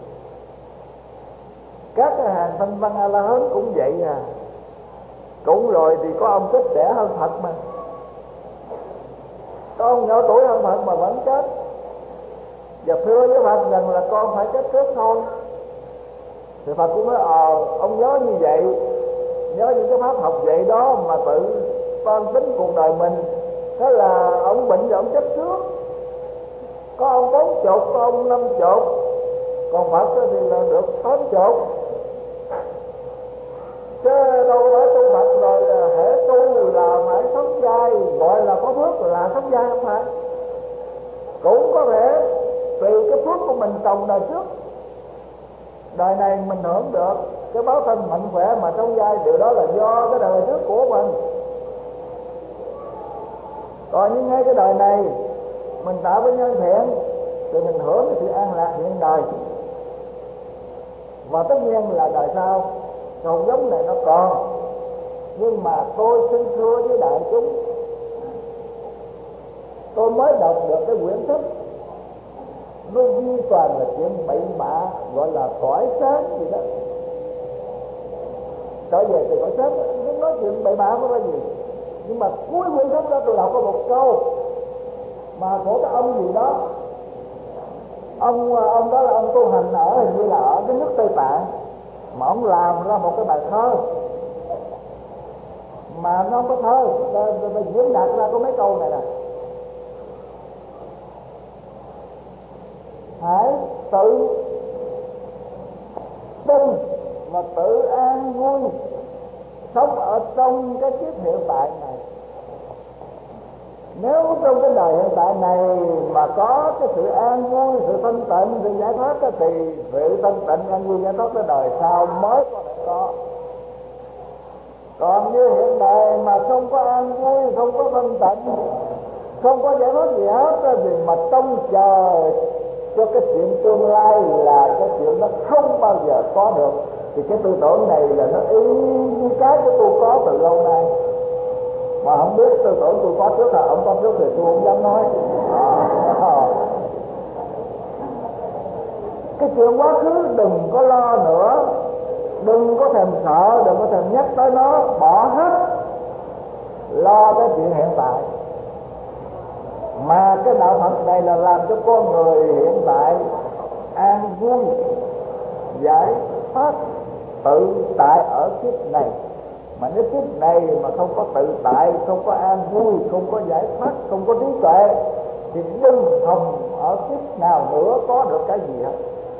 Các cái hàng thanh văn A La Hán cũng vậy à. Cũng rồi thì có ông chết trẻ hơn Phật mà, có ông nhỏ tuổi hơn Phật mà vẫn chết. Và thưa với Phật rằng là con phải chết trước thôi. Thì Phật cũng nói ờ ông nhớ như vậy, nhớ những cái pháp học vậy đó mà tự toan tính cuộc đời mình. Thế là ông bệnh rồi ông chết trước. Có ông bốn chục, có ông năm chục, còn Phật thì là được tám chục. Chứ đâu phải tu Phật rồi là hễ tu là phải sống dai, gọi là có phước là sống dai không phải. Cũng có thể tùy cái phước của mình trồng đời trước, đời này mình hưởng được cái báo thân mạnh khỏe mà sống dai, điều đó là do cái đời trước của mình. Còn như ngay cái đời này mình tạo với nhân thiện thì mình hưởng cái sự an lạc hiện đời. và tất nhiên là đời sau cầu giống này nó còn. Nhưng mà tôi xin thưa với đại chúng, tôi mới đọc được cái quyển sách nó ghi toàn là chuyện bậy bạ, gọi là cõi sáng gì đó, trở về từ cõi sáng, nó nói chuyện bậy bạ không có gì. Nhưng mà cuối quyển sách đó tôi đọc có một câu mà của cái ông gì đó, ông ông đó là ông tu hành ở hình như là ở cái nước Tây Tạng, mà ông làm ra một cái bài thơ mà nó không có thơ, nó diễn đạt ra có mấy câu này nè: hãy tự tin và tự an vui sống ở trong cái kiếp hiện tại này. Nếu trong cái đời hiện tại này mà có cái sự an vui, sự thanh tịnh, sự giải thoát, thì sự thanh tịnh, an vui, giải thoát cái đời sau mới có thể có. Còn như hiện tại mà không có an vui, không có thanh tịnh, không có giải thoát gì hết, thì mà trông chờ cho cái chuyện tương lai là cái chuyện nó không bao giờ có được, thì cái tư tưởng này là nó y như cái của tôi có từ lâu nay. Mà không biết tư tưởng tôi có trước là ông có trước thì tôi không dám nói. À, cái chuyện quá khứ đừng có lo nữa, đừng có thèm sợ, đừng có thèm nhắc tới nó, bỏ hết, lo cái chuyện hiện tại. Mà cái đạo Phật này là làm cho con người hiện tại an vui, giải thoát, tự tại ở kiếp này. Mà nếu kiếp này mà không có tự tại, không có an vui, không có giải thoát, không có trí tuệ, thì đừng hòng ở kiếp nào nữa có được cái gì hết.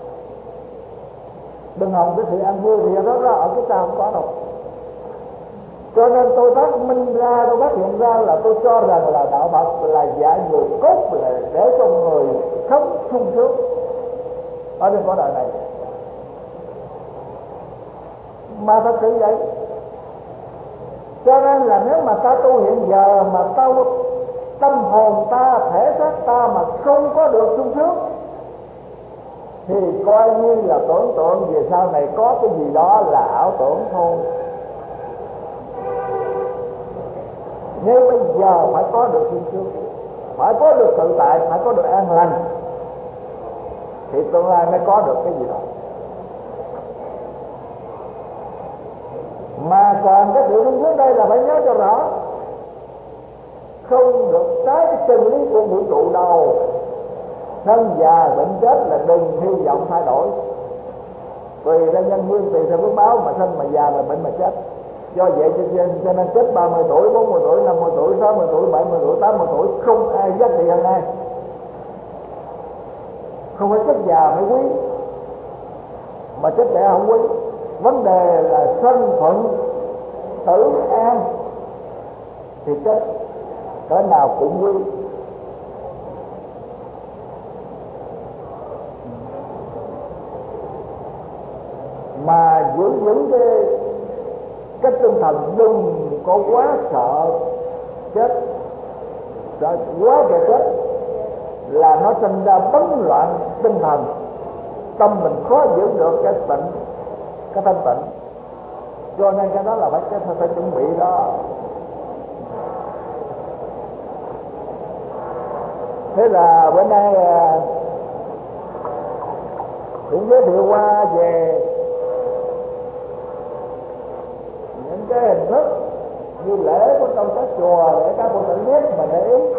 Đừng hòng cái sự an vui thì đó ra ở cái sao không có đâu. Cho nên tôi phát minh ra, tôi phát hiện ra là tôi cho rằng là đạo Phật là dạy người cốt là để cho người sống sung sướng ở trên cõi đời này. Mà thật sự vậy. Cho nên là nếu mà ta tu hiện giờ mà ta tâm hồn ta, thể xác ta mà không có được sung sướng, thì coi như là tưởng tượng về sau này có cái gì đó là ảo tưởng thôi. Nếu bây giờ phải có được sung sướng, phải có được tự tại, phải có được an lành, thì tương lai mới có được cái gì đó. Mà còn cái sự sung sướng đây là phải nhớ cho rõ, không được trái cái chân lý của vũ trụ đâu. Thân già bệnh chết là đừng hy vọng thay đổi, tùy theo nhân duyên, tùy theo phước báo mà sinh mà già mà bệnh mà chết. Do vậy cho nên, cho nên chết ba mươi tuổi, bốn mươi tuổi, năm mươi tuổi, sáu mươi tuổi, bảy mươi tuổi, tám mươi tuổi không ai giá trị hơn ai. Không phải chết già mới quý, mà chết trẻ không quý. Vấn đề là thân phận tử an thì chết cỡ nào cũng quý. Mà giữ vững cái cái tinh thần, đừng có quá sợ chết, sợ quá kẻ chết là nó sinh ra bấn loạn tinh thần, tâm mình khó giữ được cái tịnh, cái thanh tịnh. Cho nên cái đó là phải phải, phải chuẩn bị đó. Thế là bữa nay cũng giới thiệu qua về những cái hình thức như lễ của trong các chùa để các cô tự biết mà để ý.